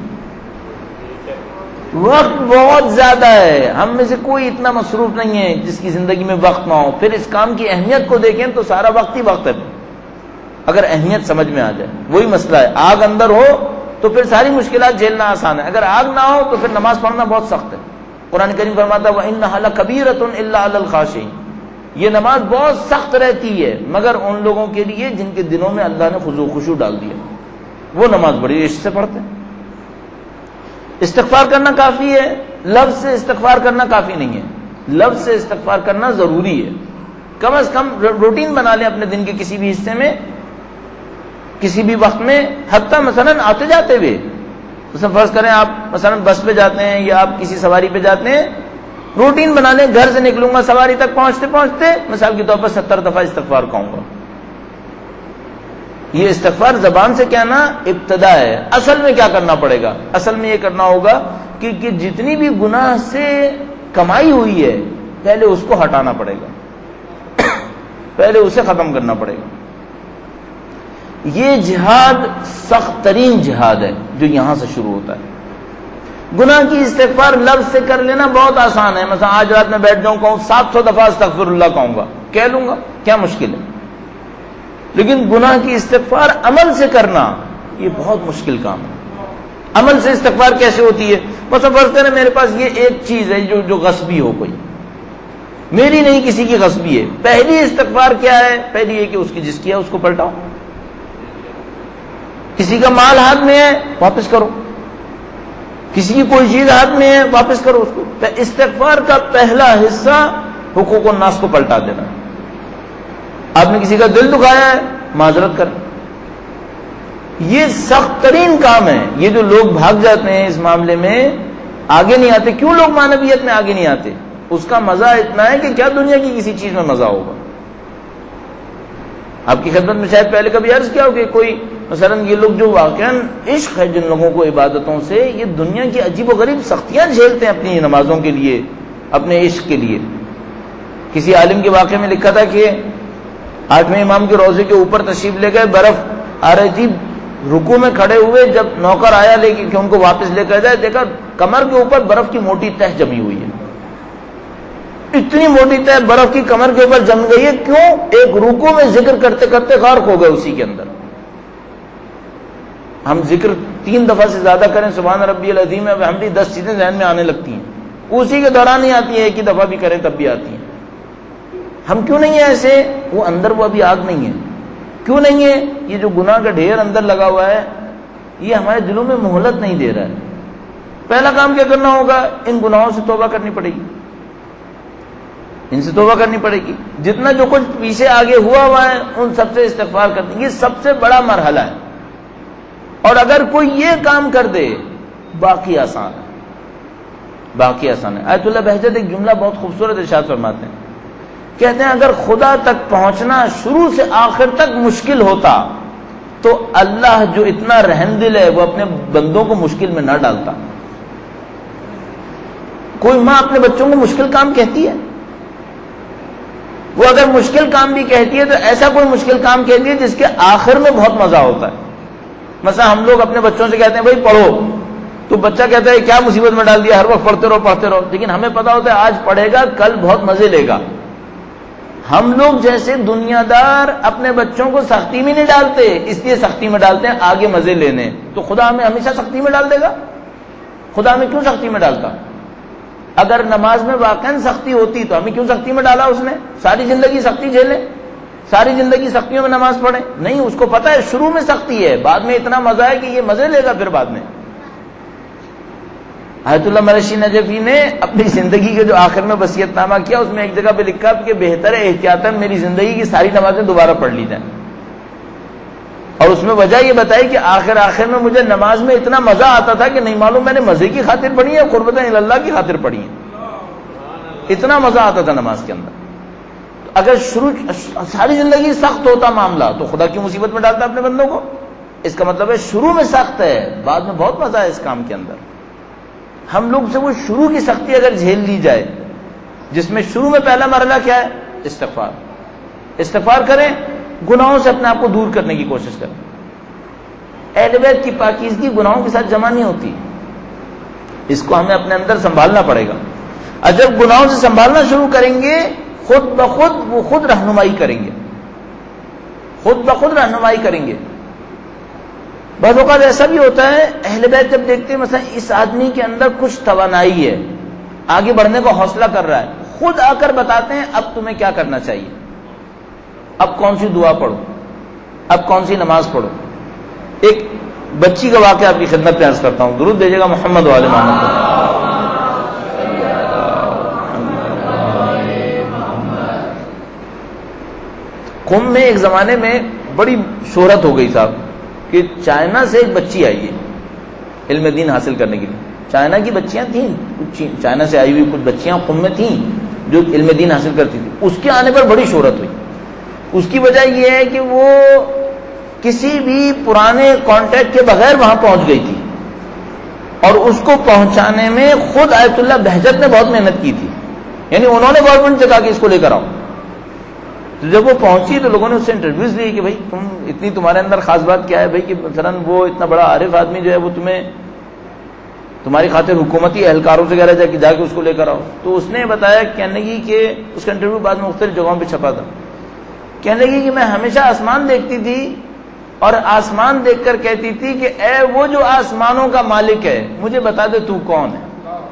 وقت بہت زیادہ ہے. ہم میں سے کوئی اتنا مصروف نہیں ہے جس کی زندگی میں وقت نہ ہو. پھر اس کام کی اہمیت کو دیکھیں تو سارا وقت ہی وقت ہے. اگر اہمیت سمجھ میں آ جائے، وہی مسئلہ ہے. آگ اندر ہو تو پھر ساری مشکلات جھیلنا آسان ہے، اگر آگ نہ ہو تو پھر نماز پڑھنا بہت سخت ہے. قرآن کریم فرماتا ہے وَإِنَّهَا لَكَبِيرَةٌ إِلَّا عَلَى الْخَاشِعِينَ. یہ نماز بہت سخت رہتی ہے مگر ان لوگوں کے لیے جن کے دلوں میں اللہ نے خضوع خشوع ڈال دیا، وہ نماز بڑی عشق سے پڑھتے ہیں. استغفار کرنا کافی ہے، لفظ سے استغفار کرنا کافی نہیں ہے. لفظ سے استغفار کرنا ضروری ہے. کم از کم روٹین بنا لیں اپنے دن کے کسی بھی حصے میں، کسی بھی وقت میں، حتیٰ مثلا آتے جاتے ہوئے. مثلا فرض کریں آپ مثلا بس پہ جاتے ہیں یا آپ کسی سواری پہ جاتے ہیں، روٹین بنا لیں گھر سے نکلوں گا سواری تک پہنچتے پہنچتے مثال کے طور پر 70 دفعہ استغفار کہوں گا. یہ استغفار زبان سے کہنا ابتدا ہے. اصل میں کیا کرنا پڑے گا؟ اصل میں یہ کرنا ہوگا کہ جتنی بھی گناہ سے کمائی ہوئی ہے پہلے اس کو ہٹانا پڑے گا، پہلے اسے ختم کرنا پڑے گا. یہ جہاد سخت ترین جہاد ہے جو یہاں سے شروع ہوتا ہے. گناہ کی استغفار لفظ سے کر لینا بہت آسان ہے. مثلا آج رات میں بیٹھ جاؤں کہوں 700 دفعہ استغفر اللہ کہوں گا، کہہ لوں گا، کیا مشکل ہے؟ لیکن گناہ کی استغفار عمل سے کرنا یہ بہت مشکل کام ہے. عمل سے استغفار کیسے ہوتی ہے؟ مثلا فرض کریں میرے پاس یہ ایک چیز ہے جو غصبی ہو، کوئی میری نہیں کسی کی غصبی ہے. پہلی استغفار کیا ہے؟ پہلی یہ کہ اس کی جس کی ہے اس کو پلٹاؤ. کسی کا مال ہاتھ میں ہے واپس کرو، کسی کی کوئی چیز ہاتھ میں ہے واپس کرو اس کو. استغفار کا پہلا حصہ حقوق الناس کو پلٹا دینا. آپ نے کسی کا دل دکھایا ہے، معذرت کریں. یہ سخت ترین کام ہے. یہ جو لوگ بھاگ جاتے ہیں اس معاملے میں، آگے نہیں آتے. کیوں لوگ معنویت میں آگے نہیں آتے؟ اس کا مزہ اتنا ہے کہ کیا دنیا کی کسی چیز میں مزہ ہوگا. آپ کی خدمت میں شاید پہلے کبھی عرض کیا ہو کہ کوئی مثلا یہ لوگ جو واقعاً عشق ہے جن لوگوں کو عبادتوں سے، یہ دنیا کی عجیب و غریب سختیاں جھیلتے ہیں اپنی نمازوں کے لیے، اپنے عشق کے لیے. کسی عالم کے واقعے میں لکھا تھا کہ 8ویں امام کے روضے کے اوپر تشریف لے گئے، برف آ رہی تھی، رکوع میں کھڑے ہوئے، جب نوکر آیا لے کے کہ ان کو واپس لے کر جائے، دیکھا کمر کے اوپر برف کی موٹی تہ جمی ہوئی ہے. اتنی موٹی تہ برف کی کمر کے اوپر جم گئی ہے. کیوں؟ ایک رکوع میں ذکر کرتے کرتے غرق ہو گئے اسی کے اندر. ہم ذکر 3 دفعہ سے زیادہ کریں سبحان ربی العظیم و بحمدہ، 10 چیزیں ذہن میں آنے لگتی ہیں. اسی کے دوران ہی آتی ہے، ایک ہی دفعہ بھی کریں تب بھی آتی ہیں. ہم کیوں نہیں ہیں ایسے؟ وہ اندر وہ ابھی آگ نہیں ہے. کیوں نہیں ہے؟ یہ جو گناہ کا ڈھیر اندر لگا ہوا ہے یہ ہمارے دلوں میں مہلت نہیں دے رہا ہے. پہلا کام کیا کرنا ہوگا؟ ان گناہوں سے توبہ کرنی پڑے گی. ان سے توبہ کرنی پڑے گی. جتنا جو کچھ پیچھے آگے ہوا ہے ان سب سے استغفار کرتے. یہ سب سے بڑا مرحلہ ہے. اور اگر کوئی یہ کام کر دے باقی آسان ہے، باقی آسان ہے. آیت اللہ بہجت ایک جملہ بہت خوبصورت ارشاد فرماتے ہیں، کہتے ہیں اگر خدا تک پہنچنا شروع سے آخر تک مشکل ہوتا تو اللہ جو اتنا رحم دل ہے وہ اپنے بندوں کو مشکل میں نہ ڈالتا. کوئی ماں اپنے بچوں کو مشکل کام کہتی ہے؟ وہ اگر مشکل کام بھی کہتی ہے تو ایسا کوئی مشکل کام کہتی ہے جس کے آخر میں بہت مزہ ہوتا ہے. مثلا ہم لوگ اپنے بچوں سے کہتے ہیں بھائی پڑھو، تو بچہ کہتا ہے کیا مصیبت میں ڈال دیا، ہر وقت پڑھتے رہو. لیکن ہمیں پتا ہوتا ہے آج پڑھے گا کل بہت مزے لے گا. ہم لوگ جیسے دنیا دار اپنے بچوں کو سختی میں نہیں ڈالتے، اس لیے سختی میں ڈالتے ہیں آگے مزے لینے. تو خدا ہمیں ہمیشہ سختی میں ڈال دے گا؟ خدا ہمیں کیوں سختی میں ڈالتا؟ اگر نماز میں واقعاً سختی ہوتی تو ہمیں کیوں سختی میں ڈالا؟ اس نے ساری زندگی سختی جھیلے، ساری زندگی سختیوں میں نماز پڑھے؟ نہیں، اس کو پتا ہے شروع میں سختی ہے، بعد میں اتنا مزہ ہے کہ یہ مزے لے گا. پھر بعد میں آیت اللہ مرشی نجفی نے اپنی زندگی کے جو آخر میں وصیت نامہ کیا، اس میں ایک جگہ پہ لکھا کہ بہتر ہے احتیاطاً میری زندگی کی ساری نمازیں دوبارہ پڑھ لی جائیں. اور اس میں وجہ یہ بتائی کہ آخر میں مجھے نماز میں اتنا مزہ آتا تھا کہ نہیں معلوم میں نے مزے کی خاطر پڑھی ہے قربت اللہ کی خاطر پڑھی ہے. اتنا مزہ آتا تھا نماز کے اندر. اگر ساری زندگی سخت ہوتا معاملہ تو خدا کی مصیبت میں ڈالتا اپنے بندوں کو؟ اس کا مطلب ہے شروع میں سخت ہے، بعد میں بہت مزہ ہے اس کام کے اندر. ہم لوگ سے وہ شروع کی سختی اگر جھیل لی جائے، جس میں شروع میں پہلا مرحلہ کیا ہے؟ استغفار کریں، گناہوں سے اپنے آپ کو دور کرنے کی کوشش کریں. اہل بیت کی پاکیزگی گناہوں کے ساتھ جمع نہیں ہوتی، اس کو ہمیں اپنے اندر سنبھالنا پڑے گا. اور جب گناہوں سے سنبھالنا شروع کریں گے، خود بخود وہ خود رہنمائی کریں گے، خود بخود رہنمائی کریں گے. بعض اوقات ایسا بھی ہوتا ہے اہل بیت جب دیکھتے ہیں مثلا اس آدمی کے اندر کچھ توانائی ہے، آگے بڑھنے کا حوصلہ کر رہا ہے، خود آ کر بتاتے ہیں اب تمہیں کیا کرنا چاہیے، اب کون سی دعا پڑھو، اب کون سی نماز پڑھو. ایک بچی کا واقعہ آپ کی خدمت میں عرض کرتا ہوں، درود دیجیے گا محمد وآل محمد. قم میں ایک زمانے میں بڑی شہرت ہو گئی صاحب کہ چائنا سے ایک بچی آئی ہے علم دین حاصل کرنے کے لیے. چائنا کی بچیاں تھیں، کچھ چائنا سے آئی ہوئی کچھ بچیاں قم میں تھیں جو علم دین حاصل کرتی تھی. اس کے آنے پر بڑی شہرت ہوئی. اس کی وجہ یہ ہے کہ وہ کسی بھی پرانے کانٹیکٹ کے بغیر وہاں پہنچ گئی تھی، اور اس کو پہنچانے میں خود آیت اللہ بہجت نے بہت محنت کی تھی. یعنی انہوں نے گورنمنٹ سے کہا کہ اس کو لے کر آؤ. تو جب وہ پہنچی تو لوگوں نے اس سے انٹرویوز لی کہ بھائی تمہارے اندر خاص بات کیا ہے بھائی کہ مثلا وہ اتنا بڑا عارف آدمی جو ہے وہ تمہاری خاطر حکومتی اہلکاروں سے کہہ رہا ہے جا کے اس کو لے کر آؤ. تو اس نے بتایا کہنے لگی کہ اس کا انٹرویو بعد میں مختلف جگہوں پہ چھپا تھا. کہنے لگی کہ میں ہمیشہ آسمان دیکھتی تھی اور آسمان دیکھ کر کہتی تھی کہ اے وہ جو آسمانوں کا مالک ہے مجھے بتا دے تو کون ہے.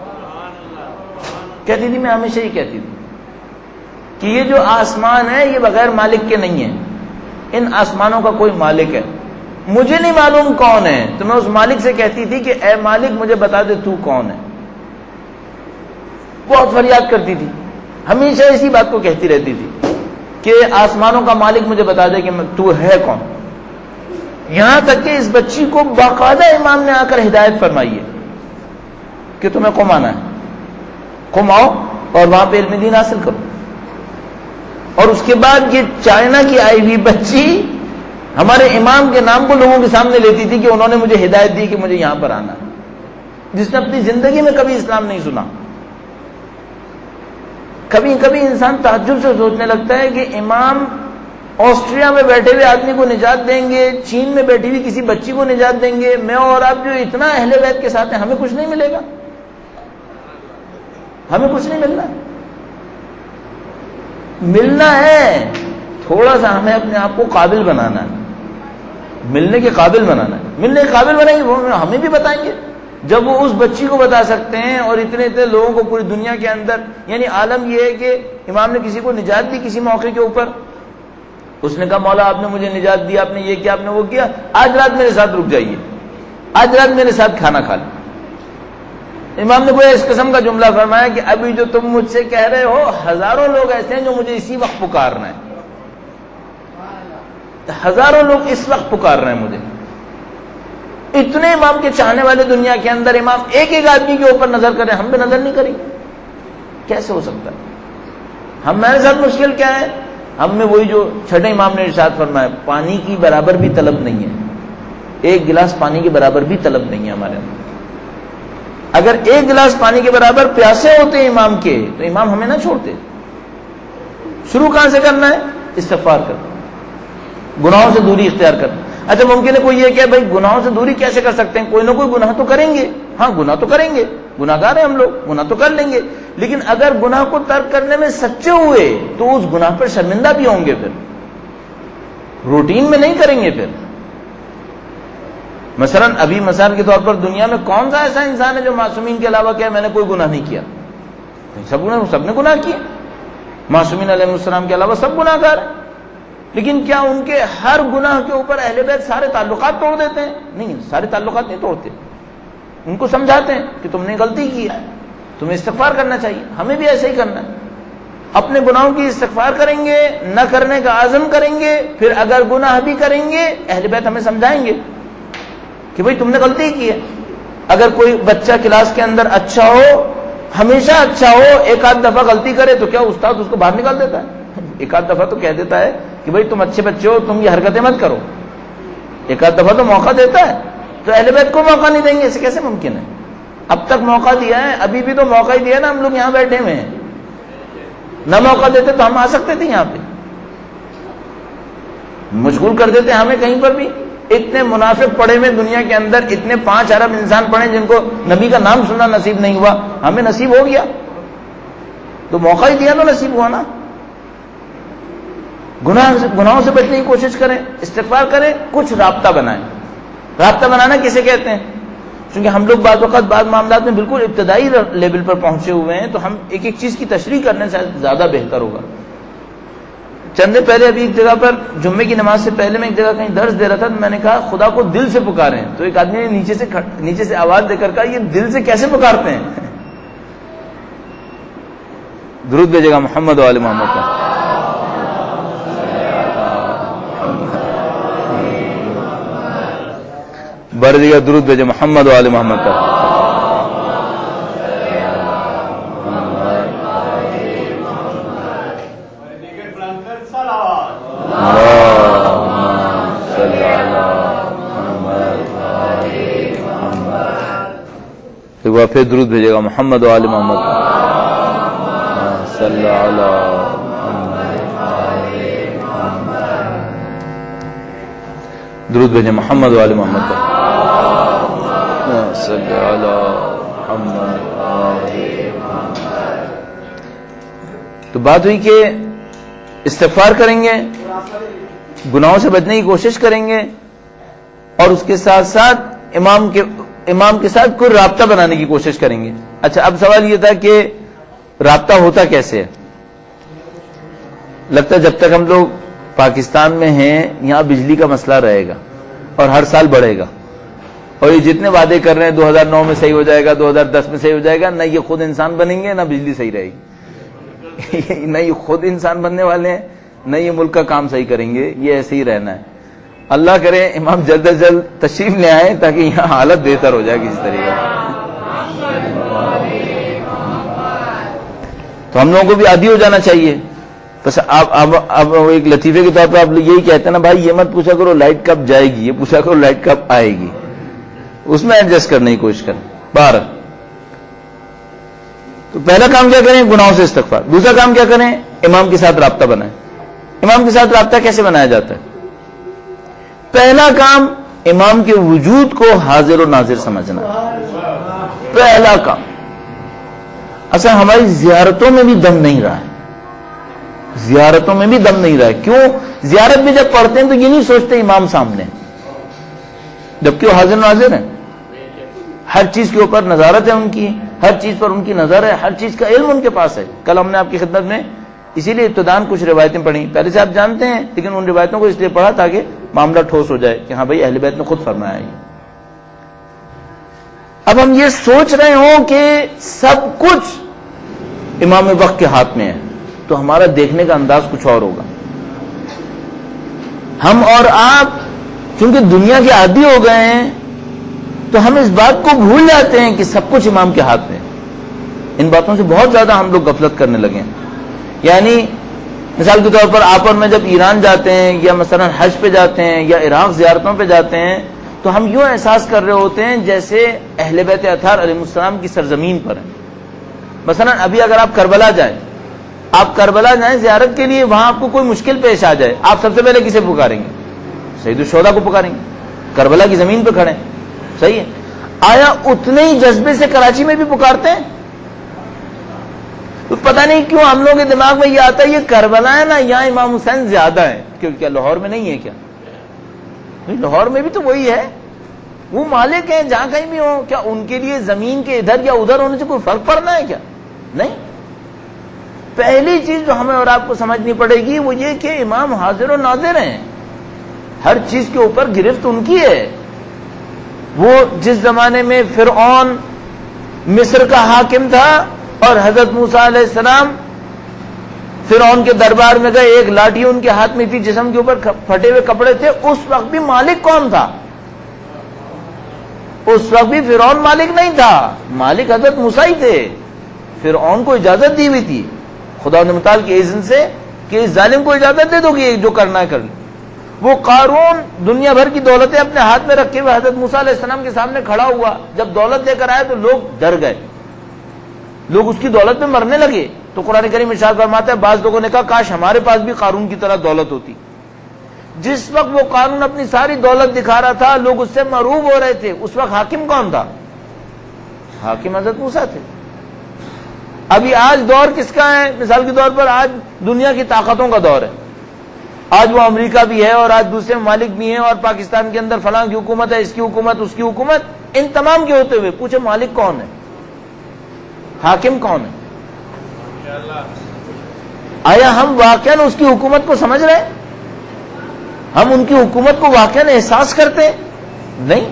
کہتی تھی میں ہمیشہ ہی کہتی تھی کہ یہ جو آسمان ہے یہ بغیر مالک کے نہیں ہے، ان آسمانوں کا کوئی مالک ہے، مجھے نہیں معلوم کون ہے. تو میں اس مالک سے کہتی تھی کہ اے مالک مجھے بتا دے تو کون ہے. بہت فریاد کرتی تھی، ہمیشہ اسی بات کو کہتی رہتی تھی کہ آسمانوں کا مالک مجھے بتا دے کہ تو ہے کون. یہاں تک کہ اس بچی کو باقاعدہ امام نے آ کر ہدایت فرمائی ہے کہ تمہیں قم آنا ہے، قم آؤ اور وہاں پہ علم دین حاصل کرو. اور اس کے بعد یہ چائنا کی آئی ہوئی بچی ہمارے امام کے نام کو لوگوں کے سامنے لیتی تھی کہ انہوں نے مجھے ہدایت دی کہ مجھے یہاں پر آنا ہے، جس نے اپنی زندگی میں کبھی اسلام نہیں سنا. کبھی کبھی انسان تعجب سے سوچنے لگتا ہے کہ امام آسٹریا میں بیٹھے ہوئے آدمی کو نجات دیں گے، چین میں بیٹھی ہوئی کسی بچی کو نجات دیں گے، میں اور آپ جو اتنا اہل بیت کے ساتھ ہیں ہمیں کچھ نہیں ملے گا، ہمیں کچھ نہیں ملنا. ملنا ہے تھوڑا سا ہمیں اپنے آپ کو قابل بنانا ہے، ملنے کے قابل بنانا ہے. ملنے کے قابل بنائیں گے وہ ہمیں بھی بتائیں گے. جب وہ اس بچی کو بتا سکتے ہیں اور اتنے لوگوں کو پوری دنیا کے اندر، یعنی عالم یہ ہے کہ امام نے کسی کو نجات دی کسی موقع کے اوپر، اس نے کہا مولا آپ نے مجھے نجات دی، آپ نے یہ کیا، آپ نے وہ کیا، آج رات میرے ساتھ رک جائیے، آج رات میرے ساتھ کھانا کھا لیں. امام نے کوئی اس قسم کا جملہ فرمایا کہ ابھی جو تم مجھ سے کہہ رہے ہو ہزاروں لوگ ایسے ہیں جو مجھے اسی وقت پکار رہے ہیں، ہزاروں لوگ اس وقت پکار رہے ہیں مجھے. اتنے امام کے چاہنے والے دنیا کے اندر امام ایک ایک آدمی کے اوپر نظر کریں، ہم پہ نظر نہیں کریں، کیسے ہو سکتا ہے؟ ہمارے ساتھ مشکل کیا ہے؟ ہم میں وہی جو چھٹے امام نے ارشاد فرمایا پانی کی برابر بھی طلب نہیں ہے، ایک گلاس پانی کے برابر بھی طلب نہیں ہے ہمارے اندر. اگر ایک گلاس پانی کے برابر پیاسے ہوتے امام کے تو امام ہمیں نہ چھوڑتے. شروع کہاں سے کرنا ہے؟ استغفار کرنا، گناہوں سے دوری اختیار کرنا۔ اچھا ممکن ہے کوئی یہ کہ بھائی گناہوں سے دوری کیسے کر سکتے ہیں؟ کوئی نہ کوئی گناہ تو کریں گے، ہاں گناہ تو کریں گے، گناہ گار ہیں ہم لوگ، گناہ تو کر لیں گے، لیکن اگر گناہ کو ترک کرنے میں سچے ہوئے تو اس گناہ پر شرمندہ بھی ہوں گے، پھر روٹین میں نہیں کریں گے۔ پھر مثلا ابھی مثال کے طور پر دنیا میں کون سا ایسا انسان ہے جو معصومین کے علاوہ کہ میں نے کوئی گناہ نہیں کیا؟ سب نے گناہ کیے، معصومین علیہ السلام کے علاوہ سب گناہ گار ہیں، لیکن کیا ان کے ہر گناہ کے اوپر اہل بیت سارے تعلقات توڑ دیتے ہیں؟ نہیں، سارے تعلقات نہیں توڑتے، ان کو سمجھاتے ہیں کہ تم نے غلطی کی ہے، تمہیں استغفار کرنا چاہیے۔ ہمیں بھی ایسے ہی کرنا ہے، اپنے گناہوں کی استغفار کریں گے، نہ کرنے کا عزم کریں گے، پھر اگر گناہ بھی کریں گے اہل بیت ہمیں سمجھائیں گے کہ بھئی تم نے غلطی کی ہے۔ اگر کوئی بچہ کلاس کے اندر اچھا ہو، ہمیشہ اچھا ہو، ایک آدھ دفعہ غلطی کرے تو کیا استاد اس کو باہر نکال دیتا ہے؟ ایک آدھ دفعہ تو کہہ دیتا ہے کہ بھئی تم اچھے بچے ہو، تم یہ حرکتیں مت کرو، ایک آدھ دفعہ تو موقع دیتا ہے، تو اہل بیت کو موقع نہیں دیں گے؟ اسے کیسے ممکن ہے؟ اب تک موقع دیا ہے، ابھی بھی تو موقع ہی دیا نا، ہم لوگ یہاں بیٹھے ہوئے ہیں، نہ موقع دیتے تو ہم آ سکتے تھے یہاں پہ، مشغول کر دیتے ہمیں کہیں پر بھی۔ اتنے منافق پڑے ہوئے دنیا کے اندر، اتنے 5 ارب انسان پڑے جن کو نبی کا نام سننا نصیب نہیں ہوا، ہمیں نصیب ہو گیا تو موقع ہی دیا تو نصیب ہوا نا۔ گناہوں سے بچنے کی کوشش کریں، استغفار کریں، کچھ رابطہ بنائیں۔ رابطہ بنانا کسے کہتے ہیں؟ چونکہ ہم لوگ بعض وقت بعض معاملات میں بالکل ابتدائی لیول پر پہنچے ہوئے ہیں، تو ہم ایک ایک چیز کی تشریح کرنے سے زیادہ بہتر ہوگا۔ چند دن پہلے ابھی ایک جگہ پر جمعے کی نماز سے پہلے میں ایک جگہ کہیں درس دے رہا تھا، تو میں نے کہا خدا کو دل سے پکاریں، تو ایک آدمی نے نیچے سے آواز دے کر کہا یہ دل سے کیسے پکارتے ہیں؟ درود بھیجے گا محمد و آل محمد کا۔ بر دیگا درود بھیجے محمد و آل محمد کا۔ ایک بار پھر درود بھیجے گا محمد و آل محمد کا۔ صلی اللہ درود بھیجے محمد و آل محمد کا۔ صلی اللہ محمد۔ تو بات ہوئی کہ استغفار کریں گے، گناہوں سے بچنے کی کوشش کریں گے، اور اس کے ساتھ ساتھ امام کے ساتھ کوئی رابطہ بنانے کی کوشش کریں گے۔ اچھا اب سوال یہ تھا کہ رابطہ ہوتا کیسے ہے؟ لگتا ہے جب تک ہم لوگ پاکستان میں ہیں یہاں بجلی کا مسئلہ رہے گا اور ہر سال بڑھے گا، اور یہ جتنے وعدے کر رہے ہیں 2009 میں صحیح ہو جائے گا، 2010 میں صحیح ہو جائے گا، نہ یہ خود انسان بنیں گے نہ بجلی صحیح رہے گی نہ یہ خود انسان بننے والے ہیں نہ یہ ملک کا کام صحیح کریں گے، یہ ایسے ہی رہنا ہے۔ اللہ کرے امام جلد از جلد تشریف لے آئیں تاکہ یہاں حالت بہتر ہو جائے کسی طریقے۔ تو ہم لوگوں کو بھی عادی ہو جانا چاہیے۔ بس اب ایک لطیفے کے طور پہ آپ یہی کہتے ہیں نا بھائی یہ مت پوچھا کرو لائٹ کب جائے گی، یہ پوچھا کرو لائٹ کب آئے گی، اس میں ایڈجسٹ کرنے کی کوشش کریں۔ بارہ تو پہلا کام کیا کریں؟ گناہوں سے استغفار۔ دوسرا کام کیا کریں؟ امام کے ساتھ رابطہ بنائیں۔ امام کے ساتھ رابطہ کیسے بنایا جاتا ہے؟ پہلا کام امام کے وجود کو حاضر و ناظر سمجھنا، پہلا کام۔ اصل ہماری زیارتوں میں بھی دم نہیں رہا ہے، زیارتوں میں بھی دم نہیں رہا ہے۔ کیوں؟ زیارت بھی جب پڑھتے ہیں تو یہ نہیں سوچتے امام سامنے، جبکہ وہ حاضر ناظر ہیں، ہر چیز کے اوپر نظارت ہے ان کی، ہر چیز پر ان کی نظر ہے، ہر چیز کا علم ان کے پاس ہے۔ کل ہم نے آپ کی خدمت میں اسی لیے ابتداً کچھ روایتیں پڑھی، پہلے سے آپ جانتے ہیں لیکن ان روایتوں کو اس لیے پڑھا تاکہ معاملہ ٹھوس ہو جائے کہ ہاں بھائی اہل بیت نے خود فرمایا ہے۔ اب ہم یہ سوچ رہے ہوں کہ سب کچھ امام وقت کے ہاتھ میں ہے تو ہمارا دیکھنے کا انداز کچھ اور ہوگا۔ ہم اور آپ چونکہ دنیا کے عادی ہو گئے ہیں تو ہم اس بات کو بھول جاتے ہیں کہ سب کچھ امام کے ہاتھ میں ہے۔ ان باتوں سے بہت زیادہ ہم لوگ غفلت کرنے لگے ہیں۔ یعنی مثال کے طور پر آپ اور میں جب ایران جاتے ہیں یا مثلا حج پہ جاتے ہیں یا عراق زیارتوں پہ جاتے ہیں تو ہم یوں احساس کر رہے ہوتے ہیں جیسے اہل بیت اطہار علیہ السلام کی سرزمین پر ہیں۔ مثلا ابھی اگر آپ کربلا جائیں آپ کربلا جائیں زیارت کے لیے, وہاں آپ کو کوئی مشکل پیش آ جائے, آپ سب سے پہلے کسے پکاریں گے؟ سید الشہداء کو پکاریں گے, کربلا کی زمین پہ کھڑے. صحیح ہے. آیا اتنے ہی جذبے سے کراچی میں بھی پکارتے ہیں؟ تو پتہ نہیں کیوں ہم لوگوں کے دماغ میں یہ آتا ہے یہ کربلا ہے نا, یہاں امام حسین زیادہ ہے. کیا لاہور میں نہیں ہے کیا؟ لاہور میں بھی تو وہی ہے, وہ مالک ہیں جہاں کہیں بھی ہو. کیا ان کے لیے زمین کے ادھر یا ادھر ہونے سے کوئی فرق پڑنا ہے کیا؟ نہیں. پہلی چیز جو ہمیں اور آپ کو سمجھنی پڑے گی وہ یہ کہ امام حاضر و ناظر ہیں, ہر چیز کے اوپر گرفت ان کی ہے. وہ جس زمانے میں فرعون مصر کا حاکم تھا اور حضرت موسیٰ علیہ السلام فرعون کے دربار میں گئے, ایک لاٹھی ان کے ہاتھ میں تھی, جسم کے اوپر پھٹے ہوئے کپڑے تھے, اس وقت بھی مالک کون تھا؟ اس وقت بھی فرعون مالک نہیں تھا, مالک حضرت موسیٰ ہی تھے. فرعون کو اجازت دی ہوئی تھی خدا متعال کے اذن سے کہ اس ظالم کو اجازت دے دو کہ جو کرنا ہے کر لے. وہ قارون دنیا بھر کی دولتیں اپنے ہاتھ میں رکھے ہوئے حضرت موسیٰ علیہ السلام کے سامنے کھڑا ہوا, جب دولت لے کر آئے تو لوگ ڈر گئے, لوگ اس کی دولت میں مرنے لگے. تو قرآن کریم ارشاد فرماتا ہے بعض لوگوں نے کہا کاش ہمارے پاس بھی قارون کی طرح دولت ہوتی. جس وقت وہ قارون اپنی ساری دولت دکھا رہا تھا لوگ اس سے مرعوب ہو رہے تھے. اس وقت حاکم کون تھا؟ حاکم حضرت موسیٰ تھے. ابھی آج دور کس کا ہے؟ مثال کے طور پر آج دنیا کی طاقتوں کا دور ہے. آج وہ امریکہ بھی ہے اور آج دوسرے ممالک بھی ہیں, اور پاکستان کے اندر فلاں کی حکومت ہے, اس کی حکومت, اس کی حکومت. ان تمام کے ہوتے ہوئے پوچھے مالک کون ہے, حاکم کون ہے؟ آیا ہم واقعاً اس کی حکومت کو سمجھ رہے ہیں؟ ہم ان کی حکومت کو واقعاً احساس کرتے ہیں؟ نہیں,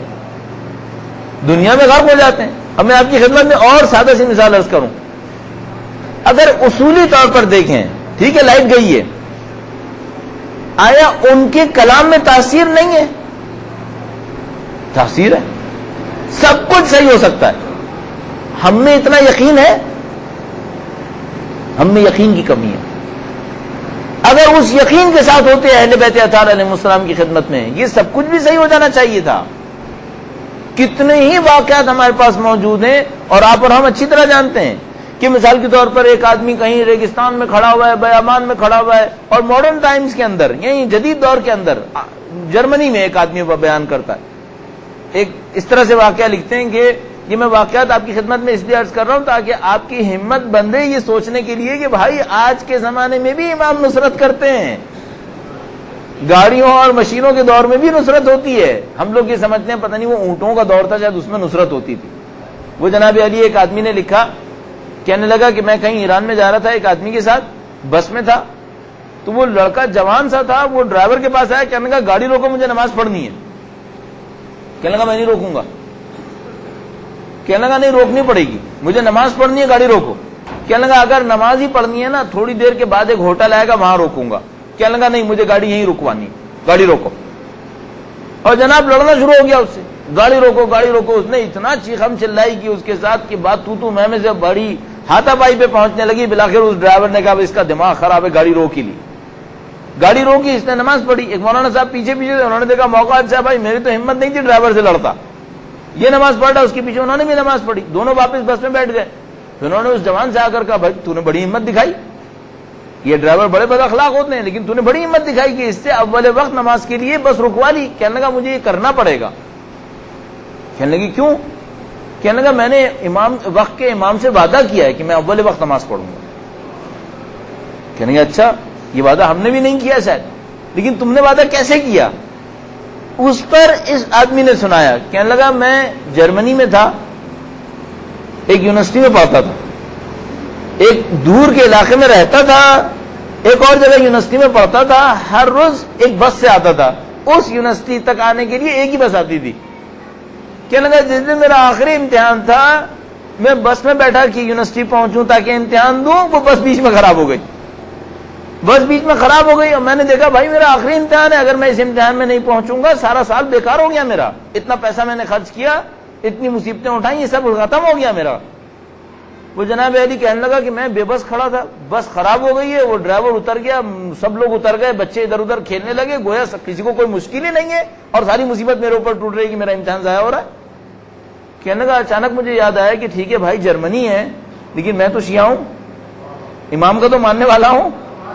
دنیا میں غرق ہو جاتے ہیں. اب میں آپ کی خدمت میں اور سادہ سی مثال عرض کروں. اگر اصولی طور پر دیکھیں, ٹھیک ہے لائٹ گئی ہے, آیا ان کے کلام میں تاثیر نہیں ہے؟ تاثیر ہے, سب کچھ صحیح ہو سکتا ہے. ہم میں اتنا یقین ہے؟ ہم میں یقین کی کمی ہے. اگر اس یقین کے ساتھ ہوتے اہل بیت اطہار علیہ السلام کی خدمت میں, یہ سب کچھ بھی صحیح ہو جانا چاہیے تھا. کتنے ہی واقعات ہمارے پاس موجود ہیں اور آپ اور ہم اچھی طرح جانتے ہیں کہ مثال کے طور پر ایک آدمی کہیں ریگستان میں کھڑا ہوا ہے, بیابان میں کھڑا ہوا ہے, اور ماڈرن ٹائمز کے اندر, یعنی جدید دور کے اندر, جرمنی میں ایک آدمی وہ بیان کرتا ہے. ایک اس طرح سے واقعہ لکھتے ہیں کہ یہ میں واقعات آپ کی خدمت میں اس لیے عرض کر رہا ہوں تاکہ آپ کی ہمت بندے یہ سوچنے کے لیے کہ بھائی آج کے زمانے میں بھی امام نصرت کرتے ہیں, گاڑیوں اور مشینوں کے دور میں بھی نصرت ہوتی ہے. ہم لوگ یہ سمجھتے ہیں پتہ نہیں وہ اونٹوں کا دور تھا, شاید اس میں نصرت ہوتی تھی. وہ جناب علی ایک آدمی نے لکھا, کہنے لگا کہ میں کہیں ایران میں جا رہا تھا, ایک آدمی کے ساتھ بس میں تھا, تو وہ لڑکا جوان سا تھا, وہ ڈرائیور کے پاس آیا, کہنے لگا گاڑی روکو مجھے نماز پڑھنی ہے. کہنے لگا میں نہیں روکوں گا. کہنے لگا نہیں روکنی پڑے گی, مجھے نماز پڑھنی ہے, گاڑی روکو. کہنے لگا اگر نماز ہی پڑھنی ہے نا تھوڑی دیر کے بعد ایک ہوٹل آئے گا وہاں روکوں گا. کہنے لگا نہیں مجھے گاڑی یہیں رکوانی, گاڑی روکو. اور جناب لڑنا شروع ہو گیا اس سے, گاڑی روکو گاڑی روکو. اس نے اتنا چیخم چلائی کی اس کے ساتھ کہ بات تو میں سے بڑی ہاتھا پائی پہ پہنچنے لگی. بالآخر اس ڈرائیور نے کہا اس کا دماغ خراب ہے, گاڑی روک ہی لی. گاڑی روکی, اس نے نماز پڑھی. ایک مولانا صاحب پیچھے پیچھے, انہوں نے دیکھا موقع اچھا, بھائی میری تو ہمت نہیں تھی ڈرائیور سے لڑتا, یہ نماز پڑھ رہا, اس کے پیچھے انہوں نے بھی نماز پڑھی. دونوں واپس بس میں بیٹھ گئے. پھر انہوں نے اس جوان سے آ کر کہا بھائی تو نے بڑی ہمت دکھائی, یہ ڈرائیور بڑے بد اخلاق ہوتے ہیں لیکن تو نے بڑی ہمت دکھائی کہ اس سے اول وقت نماز کے لیے بس رکوا لی. کہنے لگا مجھے یہ کرنا پڑے گا. کہنے لگی کیوں؟ کہنے لگا میں نے امام وقت کے امام سے وعدہ کیا ہے کہ میں اول وقت نماز پڑھوں گا. کہنے لگا اچھا یہ وعدہ ہم نے بھی نہیں کیا شاید, لیکن تم نے وعدہ کیسے کیا؟ اس پر اس آدمی نے سنایا. کہنے لگا میں جرمنی میں تھا, ایک یونیورسٹی میں پڑھتا تھا, ایک دور کے علاقے میں رہتا تھا, ایک اور جگہ یونیورسٹی میں پڑھتا تھا, ہر روز ایک بس سے آتا تھا, اس یونیورسٹی تک آنے کے لیے ایک ہی بس آتی تھی. کہنے لگا جس دن میرا آخری امتحان تھا میں بس میں بیٹھا کہ یونیورسٹی پہنچوں تاکہ امتحان دوں, وہ بس بیچ میں خراب ہو گئی. بس بیچ میں خراب ہو گئی اور میں نے دیکھا بھائی میرا آخری امتحان ہے, اگر میں اس امتحان میں نہیں پہنچوں گا سارا سال بیکار ہو گیا میرا, اتنا پیسہ میں نے خرچ کیا, اتنی مصیبتیں اٹھائیں, یہ سب ختم ہو گیا میرا. وہ جناب علی کہنے لگا کہ میں بے بس کھڑا تھا, بس خراب ہو گئی ہے, وہ ڈرائیور اتر گیا, سب لوگ اتر گئے, بچے ادھر ادھر کھیلنے لگے, گویا کسی کو کوئی مشکل ہی نہیں ہے اور ساری مصیبت میرے اوپر ٹوٹ رہی ہے کہ میرا امتحان ضائع ہو رہا ہے. کہنے لگا اچانک مجھے یاد آیا کہ ٹھیک ہے بھائی جرمنی ہے لیکن میں تو شیعہ ہوں, امام کا تو ماننے والا ہوں.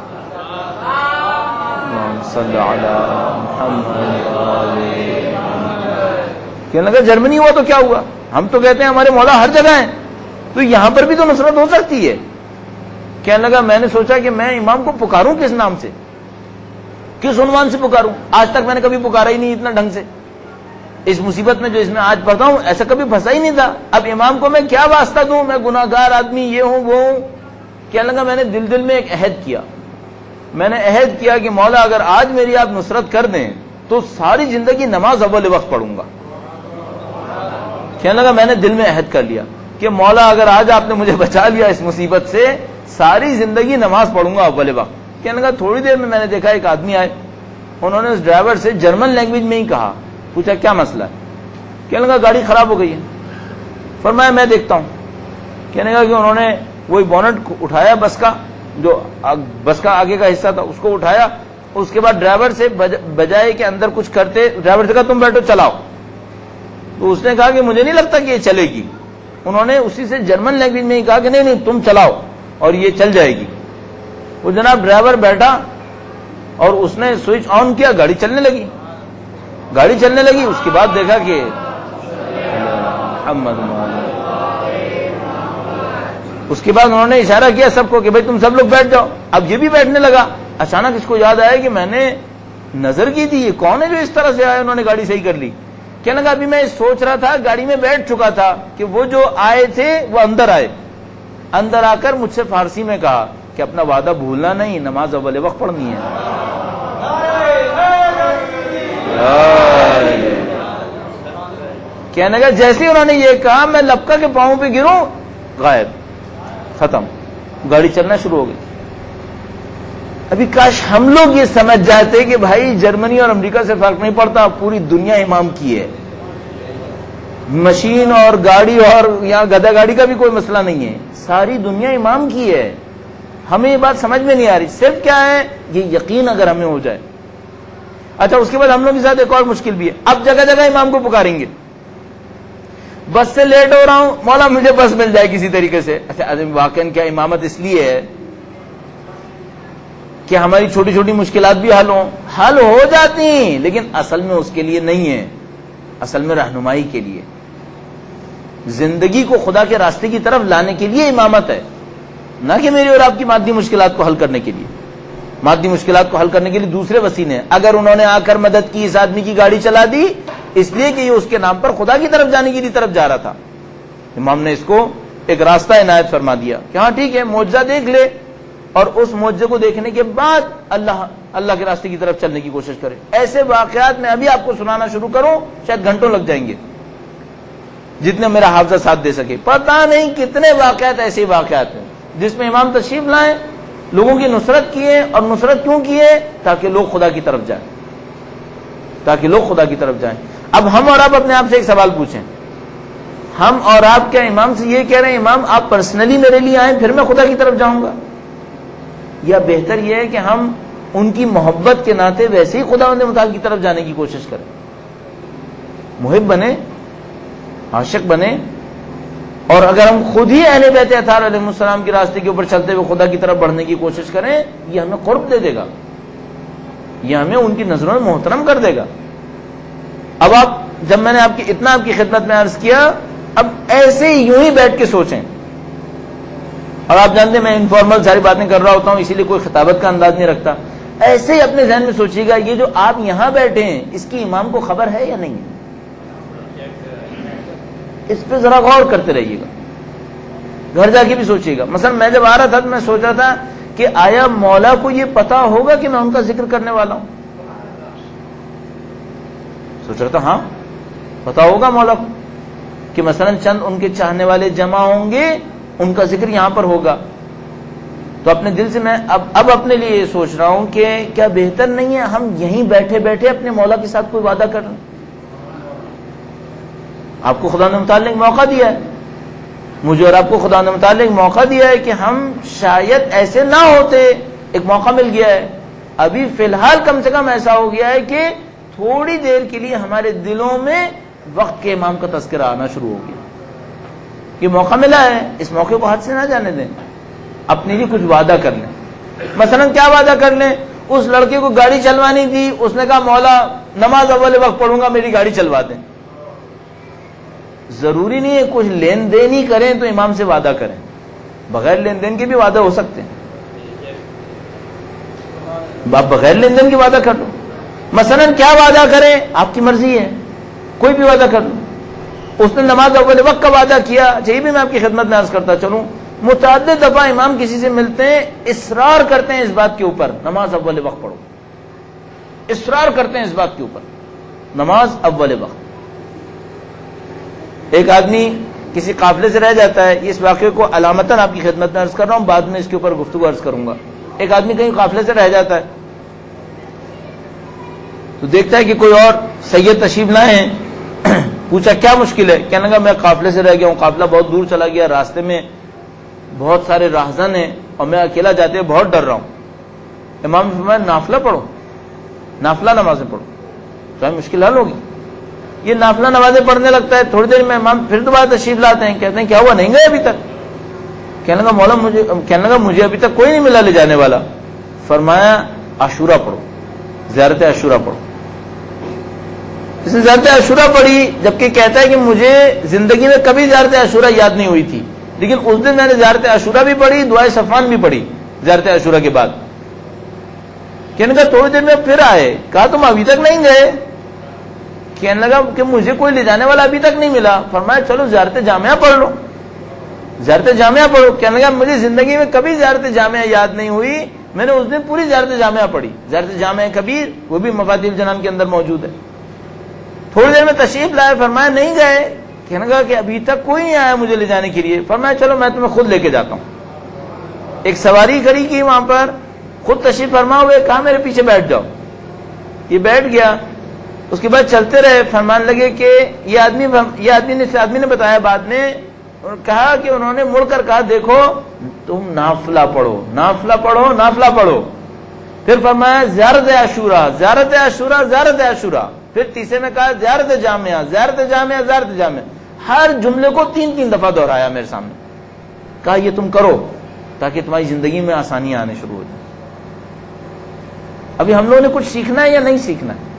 صلی علی محمد. کہنے لگا جرمنی ہوا تو کیا ہوا, ہم تو کہتے ہیں ہمارے مولا ہر جگہ ہیں, تو یہاں پر بھی تو نصرت ہو سکتی ہے. کہنے لگا میں نے سوچا کہ میں امام کو پکاروں کس نام سے, کس عنوان سے پکاروں, آج تک میں نے کبھی پکارا ہی نہیں اتنا ڈھنگ سے. اس مصیبت میں جو اس میں آج پڑھتا ہوں ایسا کبھی پھنسا ہی نہیں تھا. اب امام کو میں کیا واسطہ دوں, میں گناہ گار آدمی یہ ہوں وہ ہوں. کہنے لگا میں نے دل میں ایک عہد کیا, میں نے عہد کیا کہ مولا اگر آج میری آپ نصرت کر دیں تو ساری زندگی نماز اول وقت پڑھوں گا. کہنے لگا میں نے دل میں عہد کر لیا کہ مولا اگر آج آپ نے مجھے بچا لیا اس مصیبت سے, ساری زندگی نماز پڑھوں گا اول وقت. کہنے لگا تھوڑی دیر میں نے دیکھا ایک آدمی آئے, انہوں نے اس ڈرائیور سے جرمن لینگویج میں ہی کہا, پوچھا کیا مسئلہ ہے. کہنے لگا گاڑی خراب ہو گئی ہے. فرمایا میں دیکھتا ہوں. کہنے لگا کہ انہوں نے وہی بونٹ اٹھایا, بس کا جو بس کا آگے کا حصہ تھا اس کو اٹھایا, اس کے بعد ڈرائیور سے بجائے کہ اندر کچھ کرتے, ڈرائیور سے کہا تم بیٹھو چلاؤ. تو اس نے کہا کہ مجھے نہیں لگتا کہ یہ چلے گی. انہوں نے اسی سے جرمن لینگویج میں ہی کہا کہ نہیں تم چلاؤ اور یہ چل جائے گی. وہ جناب ڈرائیور بیٹھا اور اس نے سوئچ آن کیا, گاڑی چلنے لگی. گاڑی چلنے لگی, اس کے بعد دیکھا کہ اس کے بعد انہوں نے اشارہ کیا سب کو کہ بھائی تم سب لوگ بیٹھ جاؤ. اب یہ بھی بیٹھنے لگا. اچانک اس کو یاد آیا کہ میں نے نظر کی تھی, یہ کون ہے جو اس طرح سے آیا, انہوں نے گاڑی صحیح کر لی. کہنے لگا ابھی میں سوچ رہا تھا, گاڑی میں بیٹھ چکا تھا کہ وہ جو آئے تھے وہ اندر آئے, اندر آ کر مجھ سے فارسی میں کہا کہ اپنا وعدہ بھولنا نہیں, نماز اول وقت پڑھنی ہے. کہنے لگا جیسے انہوں نے یہ کہا میں لپکا کے پاؤں پہ گروں, غائب, ختم, گاڑی چلنا شروع ہو گئی. ابھی کاش ہم لوگ یہ سمجھ جاتے کہ بھائی جرمنی اور امریکہ سے فرق نہیں پڑتا, پوری دنیا امام کی ہے. مشین اور گاڑی اور یہاں گدھا گاڑی کا بھی کوئی مسئلہ نہیں ہے, ساری دنیا امام کی ہے. ہمیں یہ بات سمجھ میں نہیں آ رہی. صرف کیا ہے, یہ یقین اگر ہمیں ہو جائے. اچھا اس کے بعد ہم لوگ کے ساتھ ایک اور مشکل بھی ہے, اب جگہ جگہ امام کو پکاریں گے. بس سے لیٹ ہو رہا ہوں, مولا مجھے بس مل جائے کسی طریقے سے. اچھا واقعا کیا امامت اس لیے ہے کہ ہماری چھوٹی چھوٹی مشکلات بھی حل ہو جاتی ہیں, لیکن اصل میں اس کے لیے نہیں ہے, اصل میں رہنمائی کے لیے, زندگی کو خدا کے راستے کی طرف لانے کے لیے امامت ہے, نہ کہ میری اور آپ کی مادی مشکلات کو حل کرنے کے لیے. مادی مشکلات کو حل کرنے کے لیے دوسرے وسیلے ہیں. اگر انہوں نے آ کر مدد کی, اس آدمی کی گاڑی چلا دی اس لیے کہ یہ اس کے نام پر خدا کی طرف جانے کی طرف جا رہا تھا, امام نے اس کو ایک راستہ عنایت فرما دیا کہ ہاں ٹھیک ہے معجزہ دیکھ لے, اور اس معجزے کو دیکھنے کے بعد اللہ کے راستے کی طرف چلنے کی کوشش کرے. ایسے واقعات میں ابھی آپ کو سنانا شروع کروں شاید گھنٹوں لگ جائیں گے, جتنے میرا حافظہ ساتھ دے سکے. پتہ نہیں کتنے واقعات ایسے واقعات ہیں جس میں امام تشریف لائیں, لوگوں کی نصرت کیے, اور نصرت کیوں کیے, تاکہ لوگ خدا کی طرف جائیں, تاکہ لوگ خدا کی طرف جائیں. اب ہم اور آپ اپنے آپ سے ایک سوال پوچھیں, ہم اور آپ کیا امام سے یہ کہہ رہے ہیں امام آپ پرسنلی میرے لیے آئیں پھر میں خدا کی طرف جاؤں گا, یا بہتر یہ ہے کہ ہم ان کی محبت کے ناطے ویسے ہی خدا متعال کی طرف جانے کی کوشش کریں, محب بنے, عاشق بنے, اور اگر ہم خود ہی اہل بیت اطہار علیہ السلام کے راستے کے اوپر چلتے ہوئے خدا کی طرف بڑھنے کی کوشش کریں, یہ ہمیں قرب دے دے گا, یہ ہمیں ان کی نظروں میں محترم کر دے گا. اب آپ جب میں نے آپ کی خدمت میں عرض کیا, اب ایسے ہی یوں ہی بیٹھ کے سوچیں, اور آپ جانتے ہیں میں انفارمل ساری باتیں کر رہا ہوتا ہوں اسی لیے کوئی خطابت کا انداز نہیں رکھتا. ایسے ہی اپنے ذہن میں سوچیے گا یہ جو آپ یہاں بیٹھے ہیں اس کی امام کو خبر ہے یا نہیں, اس پہ ذرا غور کرتے رہیے گا, گھر جا کے بھی سوچیے گا. مثلا میں جب آ رہا تھا تو میں سوچ رہا تھا کہ آیا مولا کو یہ پتا ہوگا کہ میں ان کا ذکر کرنے والا ہوں. سوچ رہا تھا ہاں پتا ہوگا مولا کو کہ مثلا چند ان کے چاہنے والے جمع ہوں گے, ان کا ذکر یہاں پر ہوگا. تو اپنے دل سے میں اب اپنے لیے یہ سوچ رہا ہوں کہ کیا بہتر نہیں ہے ہم یہیں بیٹھے بیٹھے اپنے مولا کے ساتھ کوئی وعدہ کر لیں. آپ کو خدا نے متعلق موقع دیا ہے, مجھے اور آپ کو خدا نے متعلق موقع دیا ہے کہ ہم شاید ایسے نہ ہوتے, ایک موقع مل گیا ہے. ابھی فی الحال کم سے کم ایسا ہو گیا ہے کہ تھوڑی دیر کے لیے ہمارے دلوں میں وقت کے امام کا تذکرہ آنا شروع ہو گیا. یہ موقع ملا ہے, اس موقع کو ہاتھ سے نہ جانے دیں. اپنے لیے کچھ وعدہ کر لیں. مثلا کیا وعدہ کر لیں؟ اس لڑکے کو گاڑی چلوانی تھی, اس نے کہا مولا نماز اول وقت پڑھوں گا, میری گاڑی چلوا دیں. ضروری نہیں ہے کچھ لین دین ہی کریں تو امام سے وعدہ کریں, بغیر لین دین کے بھی وعدہ ہو سکتے ہیں. آپ بغیر لین دین کے وعدہ کر لو. مثلا کیا وعدہ کریں, آپ کی مرضی ہے, کوئی بھی وعدہ کر لو. اس نے نماز اول وقت کا وعدہ کیا, یہ بھی میں آپ کی خدمت میں عرض کرتا چلوں, متعدد دفعہ امام کسی سے ملتے ہیں, اصرار کرتے ہیں اس بات کے اوپر نماز اول وقت پڑھو, اصرار کرتے ہیں اس بات کے اوپر نماز اول وقت. ایک آدمی کسی قافلے سے رہ جاتا ہے, اس واقعے کو علامتاً آپ کی خدمت میں عرض کر رہا ہوں, بعد میں اس کے اوپر گفتگو عرض کروں گا. ایک آدمی کہیں قافلے سے رہ جاتا ہے تو دیکھتا ہے کہ کوئی اور سید تشریف لائے ہیں. پوچھا کیا مشکل ہے؟ کہنے لگا میں قافلے سے رہ گیا ہوں, قافلہ بہت دور چلا گیا, راستے میں بہت سارے راہزن ہیں اور میں اکیلا جاتے ہوئے بہت ڈر رہا ہوں. امام نے فرمایا نافلہ پڑھو, نافلہ نمازیں پڑھو, تو مشکل حل ہوگی. یہ نافلہ نمازیں پڑھنے لگتا ہے, تھوڑی دیر میں امام پھر دوبارہ تشریف لاتے ہیں, کہتے ہیں کیا ہوا, نہیں گئے ابھی تک؟ کہنے لگا مولا مجھے ابھی تک کوئی نہیں ملا لے جانے والا. فرمایا عاشورہ پڑھو, زیارت عاشورہ پڑھو. اس نے زیارت عاشورہ پڑھی, جبکہ کہتا ہے کہ مجھے زندگی میں کبھی زیارت عاشورہ یاد نہیں ہوئی تھی, لیکن اس دن میں نے زیارت عاشورہ بھی پڑھی, دعائے صفوان بھی پڑھی زیارت عاشورہ کے بعد. کہنے لگا تھوڑی دیر میں پھر آئے, کہا تم ابھی تک نہیں گئے؟ کہنے لگا کہ مجھے کوئی لے جانے والا ابھی تک نہیں ملا. فرمایا چلو زیارت جامعہ پڑھ لو, زیارت جامعہ پڑھو. کہنے لگا مجھے زندگی میں کبھی زیارت جامعہ یاد نہیں ہوئی, میں نے اس دن پوری زیارت جامعہ پڑھی, زیارت جامعہ کبیر, وہ بھی مفاتیح الجنان کے اندر موجود ہے. تھوڑی دیر میں تشریف لائے, فرمایا نہیں گئے؟ کہنے لگا کہ ابھی تک کوئی نہیں آیا مجھے لے جانے کے لیے. فرمایا چلو میں تمہیں خود لے کے جاتا ہوں. ایک سواری کھڑی کی وہاں پر, خود تشریف فرما ہوئے, کہا میرے پیچھے بیٹھ جاؤ. یہ بیٹھ گیا. اس کے بعد چلتے رہے, فرمان لگے کہ یہ آدمی نے بتایا بعد میں, کہا کہ انہوں نے مڑ کر کہا دیکھو تم نافلہ پڑھو, نافلہ پڑھو, نافلہ پڑھو. پھر فرمایا زیارت عاشورہ, زیارت عاشورہ, زیارت عاشورہ. پھر تیسرے میں کہا زیارت جامعہ, زیارت جامعہ, زیارت جامعہ. ہر جملے کو 3 دفعہ دہرایا میرے سامنے. کہا یہ تم کرو تاکہ تمہاری زندگی میں آسانیاں آنے شروع ہو جائیں. ابھی ہم لوگوں نے کچھ سیکھنا ہے یا نہیں سیکھنا ہے؟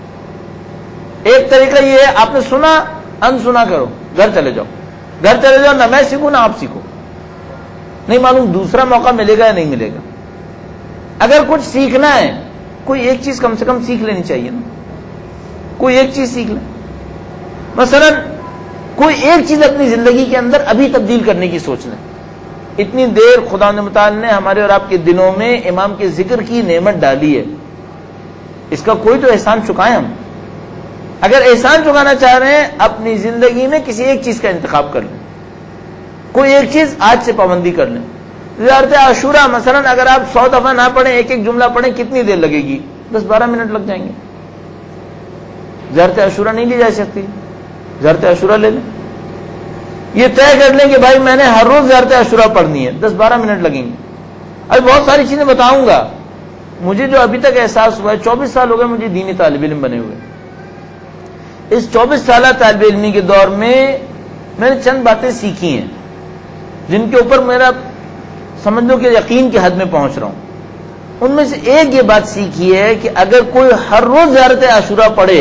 ایک طریقہ یہ ہے, آپ نے سنا, انسنا کرو, گھر چلے جاؤ, گھر چلے جاؤ, نہ میں سیکھوں نہ آپ سیکھو. نہیں معلوم دوسرا موقع ملے گا یا نہیں ملے گا. اگر کچھ سیکھنا ہے, کوئی ایک چیز کم سے کم سیکھ لینی چاہیے نا, کوئی ایک چیز سیکھ لیں. مثلا کوئی ایک چیز اپنی زندگی کے اندر ابھی تبدیل کرنے کی سوچ لیں. اتنی دیر خدا متعال نے ہمارے اور آپ کے دنوں میں امام کے ذکر کی نعمت ڈالی ہے, اس کا کوئی تو احسان چکائیں ہم. اگر احسان چکانا چاہ رہے ہیں, اپنی زندگی میں کسی ایک چیز کا انتخاب کر لیں, کوئی ایک چیز آج سے پابندی کر لیں. زیارت عاشورہ مثلا اگر آپ 100 دفعہ نہ پڑھیں, ایک ایک جملہ پڑھیں, کتنی دیر لگے گی؟ 10-12 منٹ لگ جائیں گے. زیارت عاشورہ نہیں لی جا سکتی, زیارت عاشورہ لے لیں. یہ طے کر لیں کہ بھائی میں نے ہر روز زیارت عاشورہ پڑھنی ہے, 10-12 منٹ لگیں گے. ابھی بہت ساری چیزیں بتاؤں گا. مجھے جو ابھی تک احساس ہوا ہے, 24 سال ہو گئے مجھے دینی طالب علم بنے ہوئے. اس 24 سالہ طالب علمی کے دور میں میں نے چند باتیں سیکھی ہیں جن کے اوپر میرا سمجھ لو کہ یقین کی حد میں پہنچ رہا ہوں. ان میں سے ایک یہ بات سیکھی ہے کہ اگر کوئی ہر روز زیارت عاشورہ پڑھے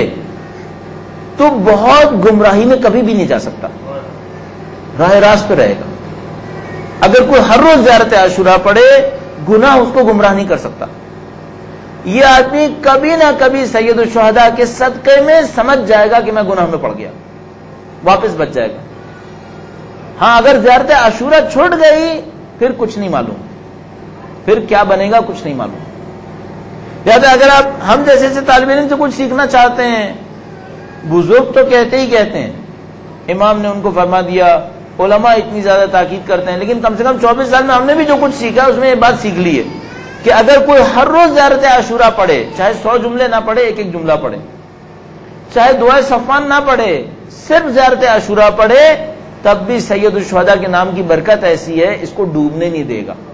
تو بہت گمراہی میں کبھی بھی نہیں جا سکتا, راہ راست پہ رہے گا. اگر کوئی ہر روز زیارت عاشورہ پڑھے, گناہ اس کو گمراہ نہیں کر سکتا. یہ آدمی کبھی نہ کبھی سید الشہداء کے صدقے میں سمجھ جائے گا کہ میں گناہ میں پڑ گیا, واپس بچ جائے گا. ہاں اگر زیارت عاشورہ چھوٹ گئی پھر کچھ نہیں معلوم, پھر کیا بنے گا کچھ نہیں معلوم. لہٰذا اگر آپ ہم جیسے طالب علم سے کچھ سیکھنا چاہتے ہیں, بزرگ تو کہتے ہی کہتے ہیں, امام نے ان کو فرما دیا, علماء اتنی زیادہ تاکید کرتے ہیں, لیکن کم سے کم 24 سال میں ہم نے بھی جو کچھ سیکھا اس میں یہ بات سیکھ لی ہے کہ اگر کوئی ہر روز زیارت عاشورہ پڑھے, چاہے 100 جملے نہ پڑھے, ایک ایک جملہ پڑھے, چاہے دعائے صفوان نہ پڑھے, صرف زیارت عاشورہ پڑھے, تب بھی سید الشہداء کے نام کی برکت ایسی ہے اس کو ڈوبنے نہیں دے گا.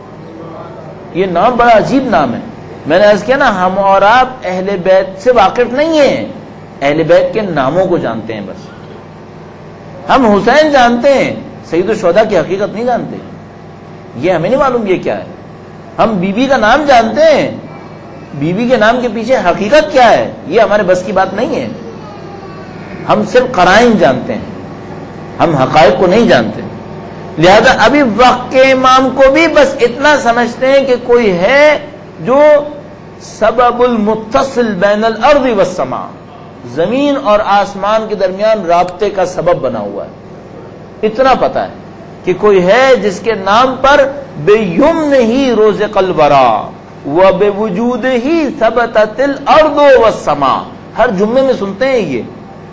یہ نام بڑا عجیب نام ہے. میں نے عرض کیا نا, ہم اور آپ اہل بیت سے واقف نہیں ہیں, اہل بیت کے ناموں کو جانتے ہیں بس. ہم حسین جانتے ہیں, سید الشہداء کی حقیقت نہیں جانتے. یہ ہمیں نہیں معلوم یہ کیا ہے. ہم بی بی کا نام جانتے ہیں, بی بی کے نام کے پیچھے حقیقت کیا ہے یہ ہمارے بس کی بات نہیں ہے. ہم صرف قرائن جانتے ہیں, ہم حقائق کو نہیں جانتے. لہذا ابھی وقت کے امام کو بھی بس اتنا سمجھتے ہیں کہ کوئی ہے جو سبب المتصل بین الارض والسماء, زمین اور آسمان کے درمیان رابطے کا سبب بنا ہوا ہے. اتنا پتا ہے کہ کوئی ہے جس کے نام پر بیمنہ رزق الورا وبوجودہ ثبتت الارض والسماء. ہر جمعے میں سنتے ہیں یہ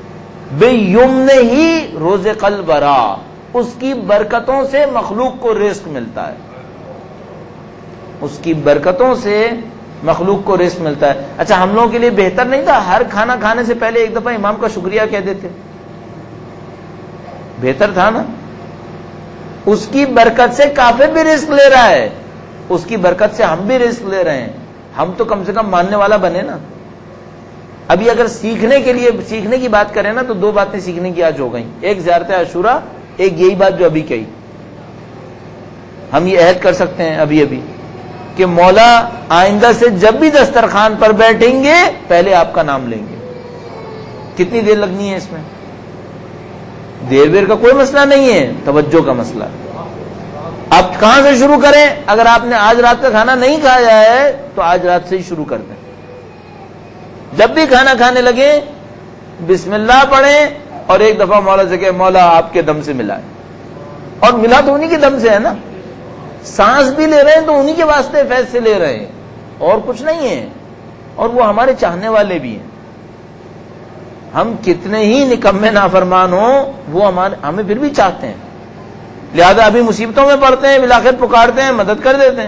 بیمنہ رزق الورا, اس کی برکتوں سے مخلوق کو رزق ملتا ہے, اس کی برکتوں سے مخلوق کو رزق ملتا ہے. اچھا ہم لوگوں کے لیے بہتر نہیں تھا ہر کھانا کھانے سے پہلے ایک دفعہ امام کا شکریہ کہہ دیتے؟ بہتر تھا نا. اس کی برکت سے کافر بھی رزق لے رہا ہے, اس کی برکت سے ہم بھی رزق لے رہے ہیں. ہم تو کم سے کم ماننے والا بنے نا. ابھی اگر سیکھنے کے لیے سیکھنے کی بات کریں نا تو دو باتیں سیکھنے کی آج ہو گئیں, ایک زیارت عاشورہ, ایک یہی بات جو ابھی کہی. ہم یہ عہد کر سکتے ہیں ابھی کہ مولا آئندہ سے جب بھی دسترخوان پر بیٹھیں گے پہلے آپ کا نام لیں گے. کتنی دیر لگنی ہے اس میں؟ دیر بیر کا کوئی مسئلہ نہیں ہے, توجہ کا مسئلہ. آپ کہاں سے شروع کریں؟ اگر آپ نے آج رات کا کھانا نہیں کھایا ہے تو آج رات سے ہی شروع کر دیں. جب بھی کھانا کھانے لگے بسم اللہ پڑھیں اور ایک دفعہ مولا سے کہ مولا آپ کے دم سے ملا ہے. اور ملا تو انہی کے دم سے ہے نا, سانس بھی لے رہے ہیں تو انہی کے واسطے فیض سے لے رہے ہیں, اور کچھ نہیں ہے. اور وہ ہمارے چاہنے والے بھی ہیں. ہم کتنے ہی نکمے نافرمان ہوں وہ ہمیں پھر بھی چاہتے ہیں. لہذا ابھی مصیبتوں میں پڑتے ہیں, بالآخر پکارتے ہیں, مدد کر دیتے ہیں.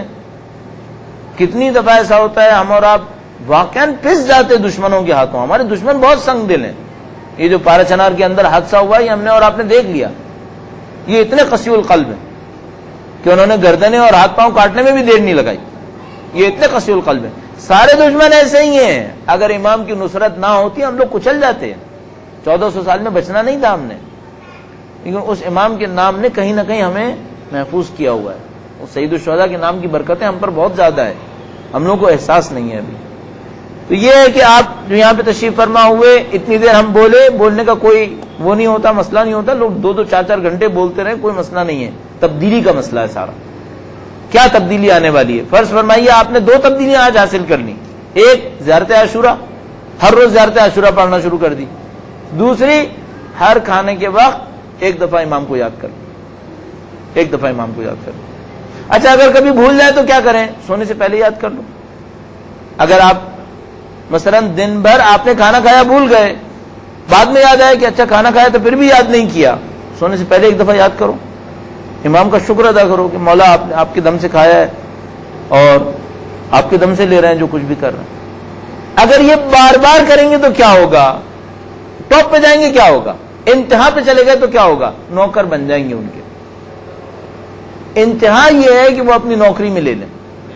کتنی دفعہ ایسا ہوتا ہے ہم اور آپ واقعاً پس جاتے دشمنوں کے ہاتھوں. ہمارے دشمن بہت سنگ دل ہیں. یہ جو پارا چنار کے اندر حادثہ ہوا یہ ہم نے اور آپ نے دیکھ لیا. یہ اتنے قسی القلب ہیں کہ انہوں نے گردنیں اور ہاتھ پاؤں کاٹنے میں بھی دیر نہیں لگائی. یہ اتنے قسی القلب ہیں. سارے دشمن ایسے ہی ہیں. اگر امام کی نصرت نہ ہوتی ہم لوگ کچل جاتے ہیں. 1400 سال میں بچنا نہیں تھا ہم نے, لیکن اس امام کے نام نے کہیں نہ کہیں ہمیں محفوظ کیا ہوا ہے. اس سید الشہداء کے نام کی برکتیں ہم پر بہت زیادہ ہے, ہم لوگوں کو احساس نہیں ہے ابھی. تو یہ ہے کہ آپ جو یہاں پہ تشریف فرما ہوئے, اتنی دیر ہم بولنے کا کوئی وہ نہیں ہوتا, مسئلہ نہیں ہوتا. لوگ 2-2 4-4 گھنٹے بولتے رہے, کوئی مسئلہ نہیں ہے. تبدیلی کا مسئلہ ہے سارا. کیا تبدیلی آنے والی ہے؟ فرض فرمائیے آپ نے 2 تبدیلیاں آج حاصل کر لی. ایک زیارت عاشورہ, ہر روز زیارت عاشورہ پڑھنا شروع کر دی. دوسری, ہر کھانے کے وقت ایک دفعہ امام کو یاد کر, ایک دفعہ امام کو یاد کر. اچھا اگر کبھی بھول جائے تو کیا کریں؟ سونے سے پہلے یاد کر لو. اگر آپ مثلا دن بھر آپ نے کھانا کھایا بھول گئے, بعد میں یاد آیا کہ اچھا کھانا کھایا تو پھر بھی یاد نہیں کیا, سونے سے پہلے ایک دفعہ یاد کرو. امام کا شکر ادا کرو کہ مولا آپ کے دم سے کھایا ہے اور آپ کے دم سے لے رہے ہیں جو کچھ بھی کر رہے ہیں. اگر یہ بار بار کریں گے تو کیا ہوگا؟ ٹاپ پہ جائیں گے, کیا ہوگا؟ انتہا پہ چلے گئے تو کیا ہوگا؟ نوکر بن جائیں گے ان کے. انتہا یہ ہے کہ وہ اپنی نوکری میں لے لیں,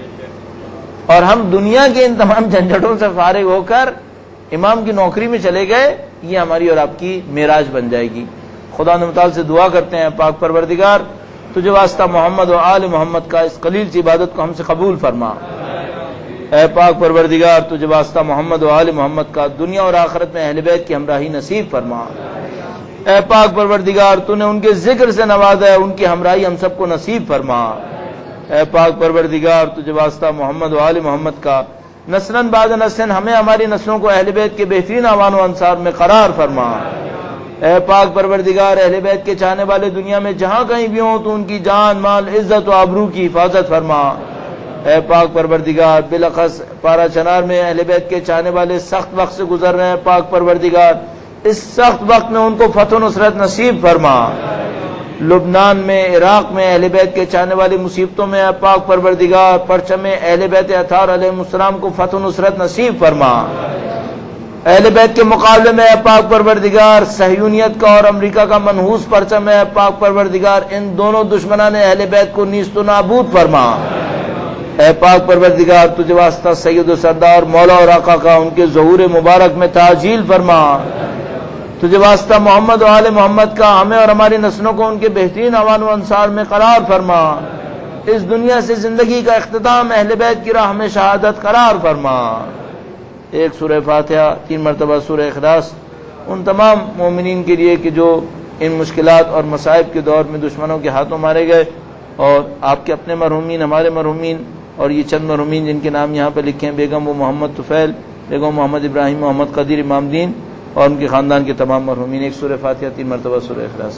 اور ہم دنیا کے ان تمام جھنجھٹوں سے فارغ ہو کر امام کی نوکری میں چلے گئے. یہ ہماری اور آپ کی معراج بن جائے گی. خدا متعال سے دعا کرتے ہیں, پاک پروردگار تجھے واسطہ محمد و آل محمد کا اس قلیل سی عبادت کو ہم سے قبول فرما. اے پاک پروردگار تجھے واسطہ محمد و آل محمد کا دنیا اور آخرت میں اہل بیت کی ہمراہی نصیب فرما. اے پاک پروردگار تو نے ان کے ذکر سے نوازا ہے, ان کی ہمراہی ہم سب کو نصیب فرما. اے پاک پروردگار تجھے واسطہ محمد و آل محمد کا نسلاً بعد نسل ہمیں ہماری نسلوں کو اہل بیت کے بہترین اعوان و انصار میں قرار فرما. اے پاک پروردگار اہل بیت کے چاہنے والے دنیا میں جہاں کہیں بھی ہوں تو ان کی جان مال عزت و آبرو کی حفاظت فرما. اے پاک پروردگار بالاخص پارا چنار میں اہل بیت کے چاہنے والے سخت وقت سے گزر رہے ہیں, پاک پروردگار اس سخت وقت میں ان کو فتح و نصرت نصیب فرما. لبنان میں, عراق میں اہل بیت کے چاہنے والی مصیبتوں میں پاک پروردگار پرچم اہل بیت اطہار علیہ السلام کو فتح و نصرت نصیب فرما. اہل بیت کے مقابلے میں پاک پروردگار صہیونیت کا اور امریکہ کا منحوس پرچم ہے, پاک پروردگار ان دونوں دشمنان اہل بیت کو نیست و نابود فرما. اے پاک پروردگار تجھے واسطہ سید و سردار مولا اور آقا کا ان کے ظہور مبارک میں تعجیل فرما. تجھے واسطہ محمد و آل محمد کا ہمیں اور ہماری نسلوں کو ان کے بہترین اعوان و انصار میں قرار فرما. اس دنیا سے زندگی کا اختتام اہل بیت کی راہ میں شہادت قرار فرما۔ ایک سورہ فاتحہ، 3 مرتبہ سورہ اخلاص ان تمام مومنین کے لیے کہ جو ان مشکلات اور مصائب کے دور میں دشمنوں کے ہاتھوں مارے گئے، اور آپ کے اپنے مرحومین، ہمارے مرحومین، اور یہ چند مرحومین جن کے نام یہاں پہ لکھے ہیں، بیگم و محمد طفیل، بیگم محمد ابراہیم، محمد قدیر امام دین اور ان کے خاندان کے تمام مرحومین۔ ایک سورہ فاتحہ، 3 مرتبہ سورہ اخلاص۔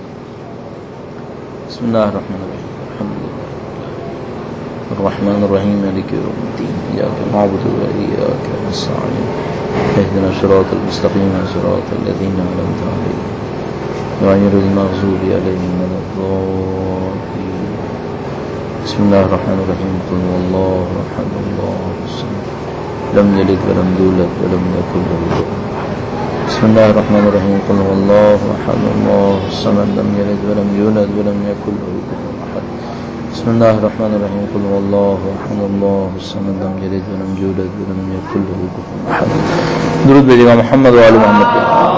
بسم اللہ الرحمن الرحیم، الحمد للہ الرحمن الرحیم مالک یوم الدین، ایاک نعبد و ایاک نستعین، اهدنا الصراط المستقیم صراط الذین انعمت علیہم غیر المغضوب علیہم ولا الضالین۔ بسم اللہ الرحمن الرحیم، قل هو اللہ احد اللہ الصمد لم یلد ولم یولد ولم یکن له کفوا احد۔ بسم اللہ الرحمن الرحیم، قل هو اللہ احد اللہ الصمد لم یلد ولم یولد ولم یکن له کفوا احد۔ بسم اللہ الرحمن الرحیم، قل هو اللہ احد اللہ الصمد لم یلد ولم یولد ولم یکن له کفوا احد۔ درود بھیجیے گا محمد و آل محمد۔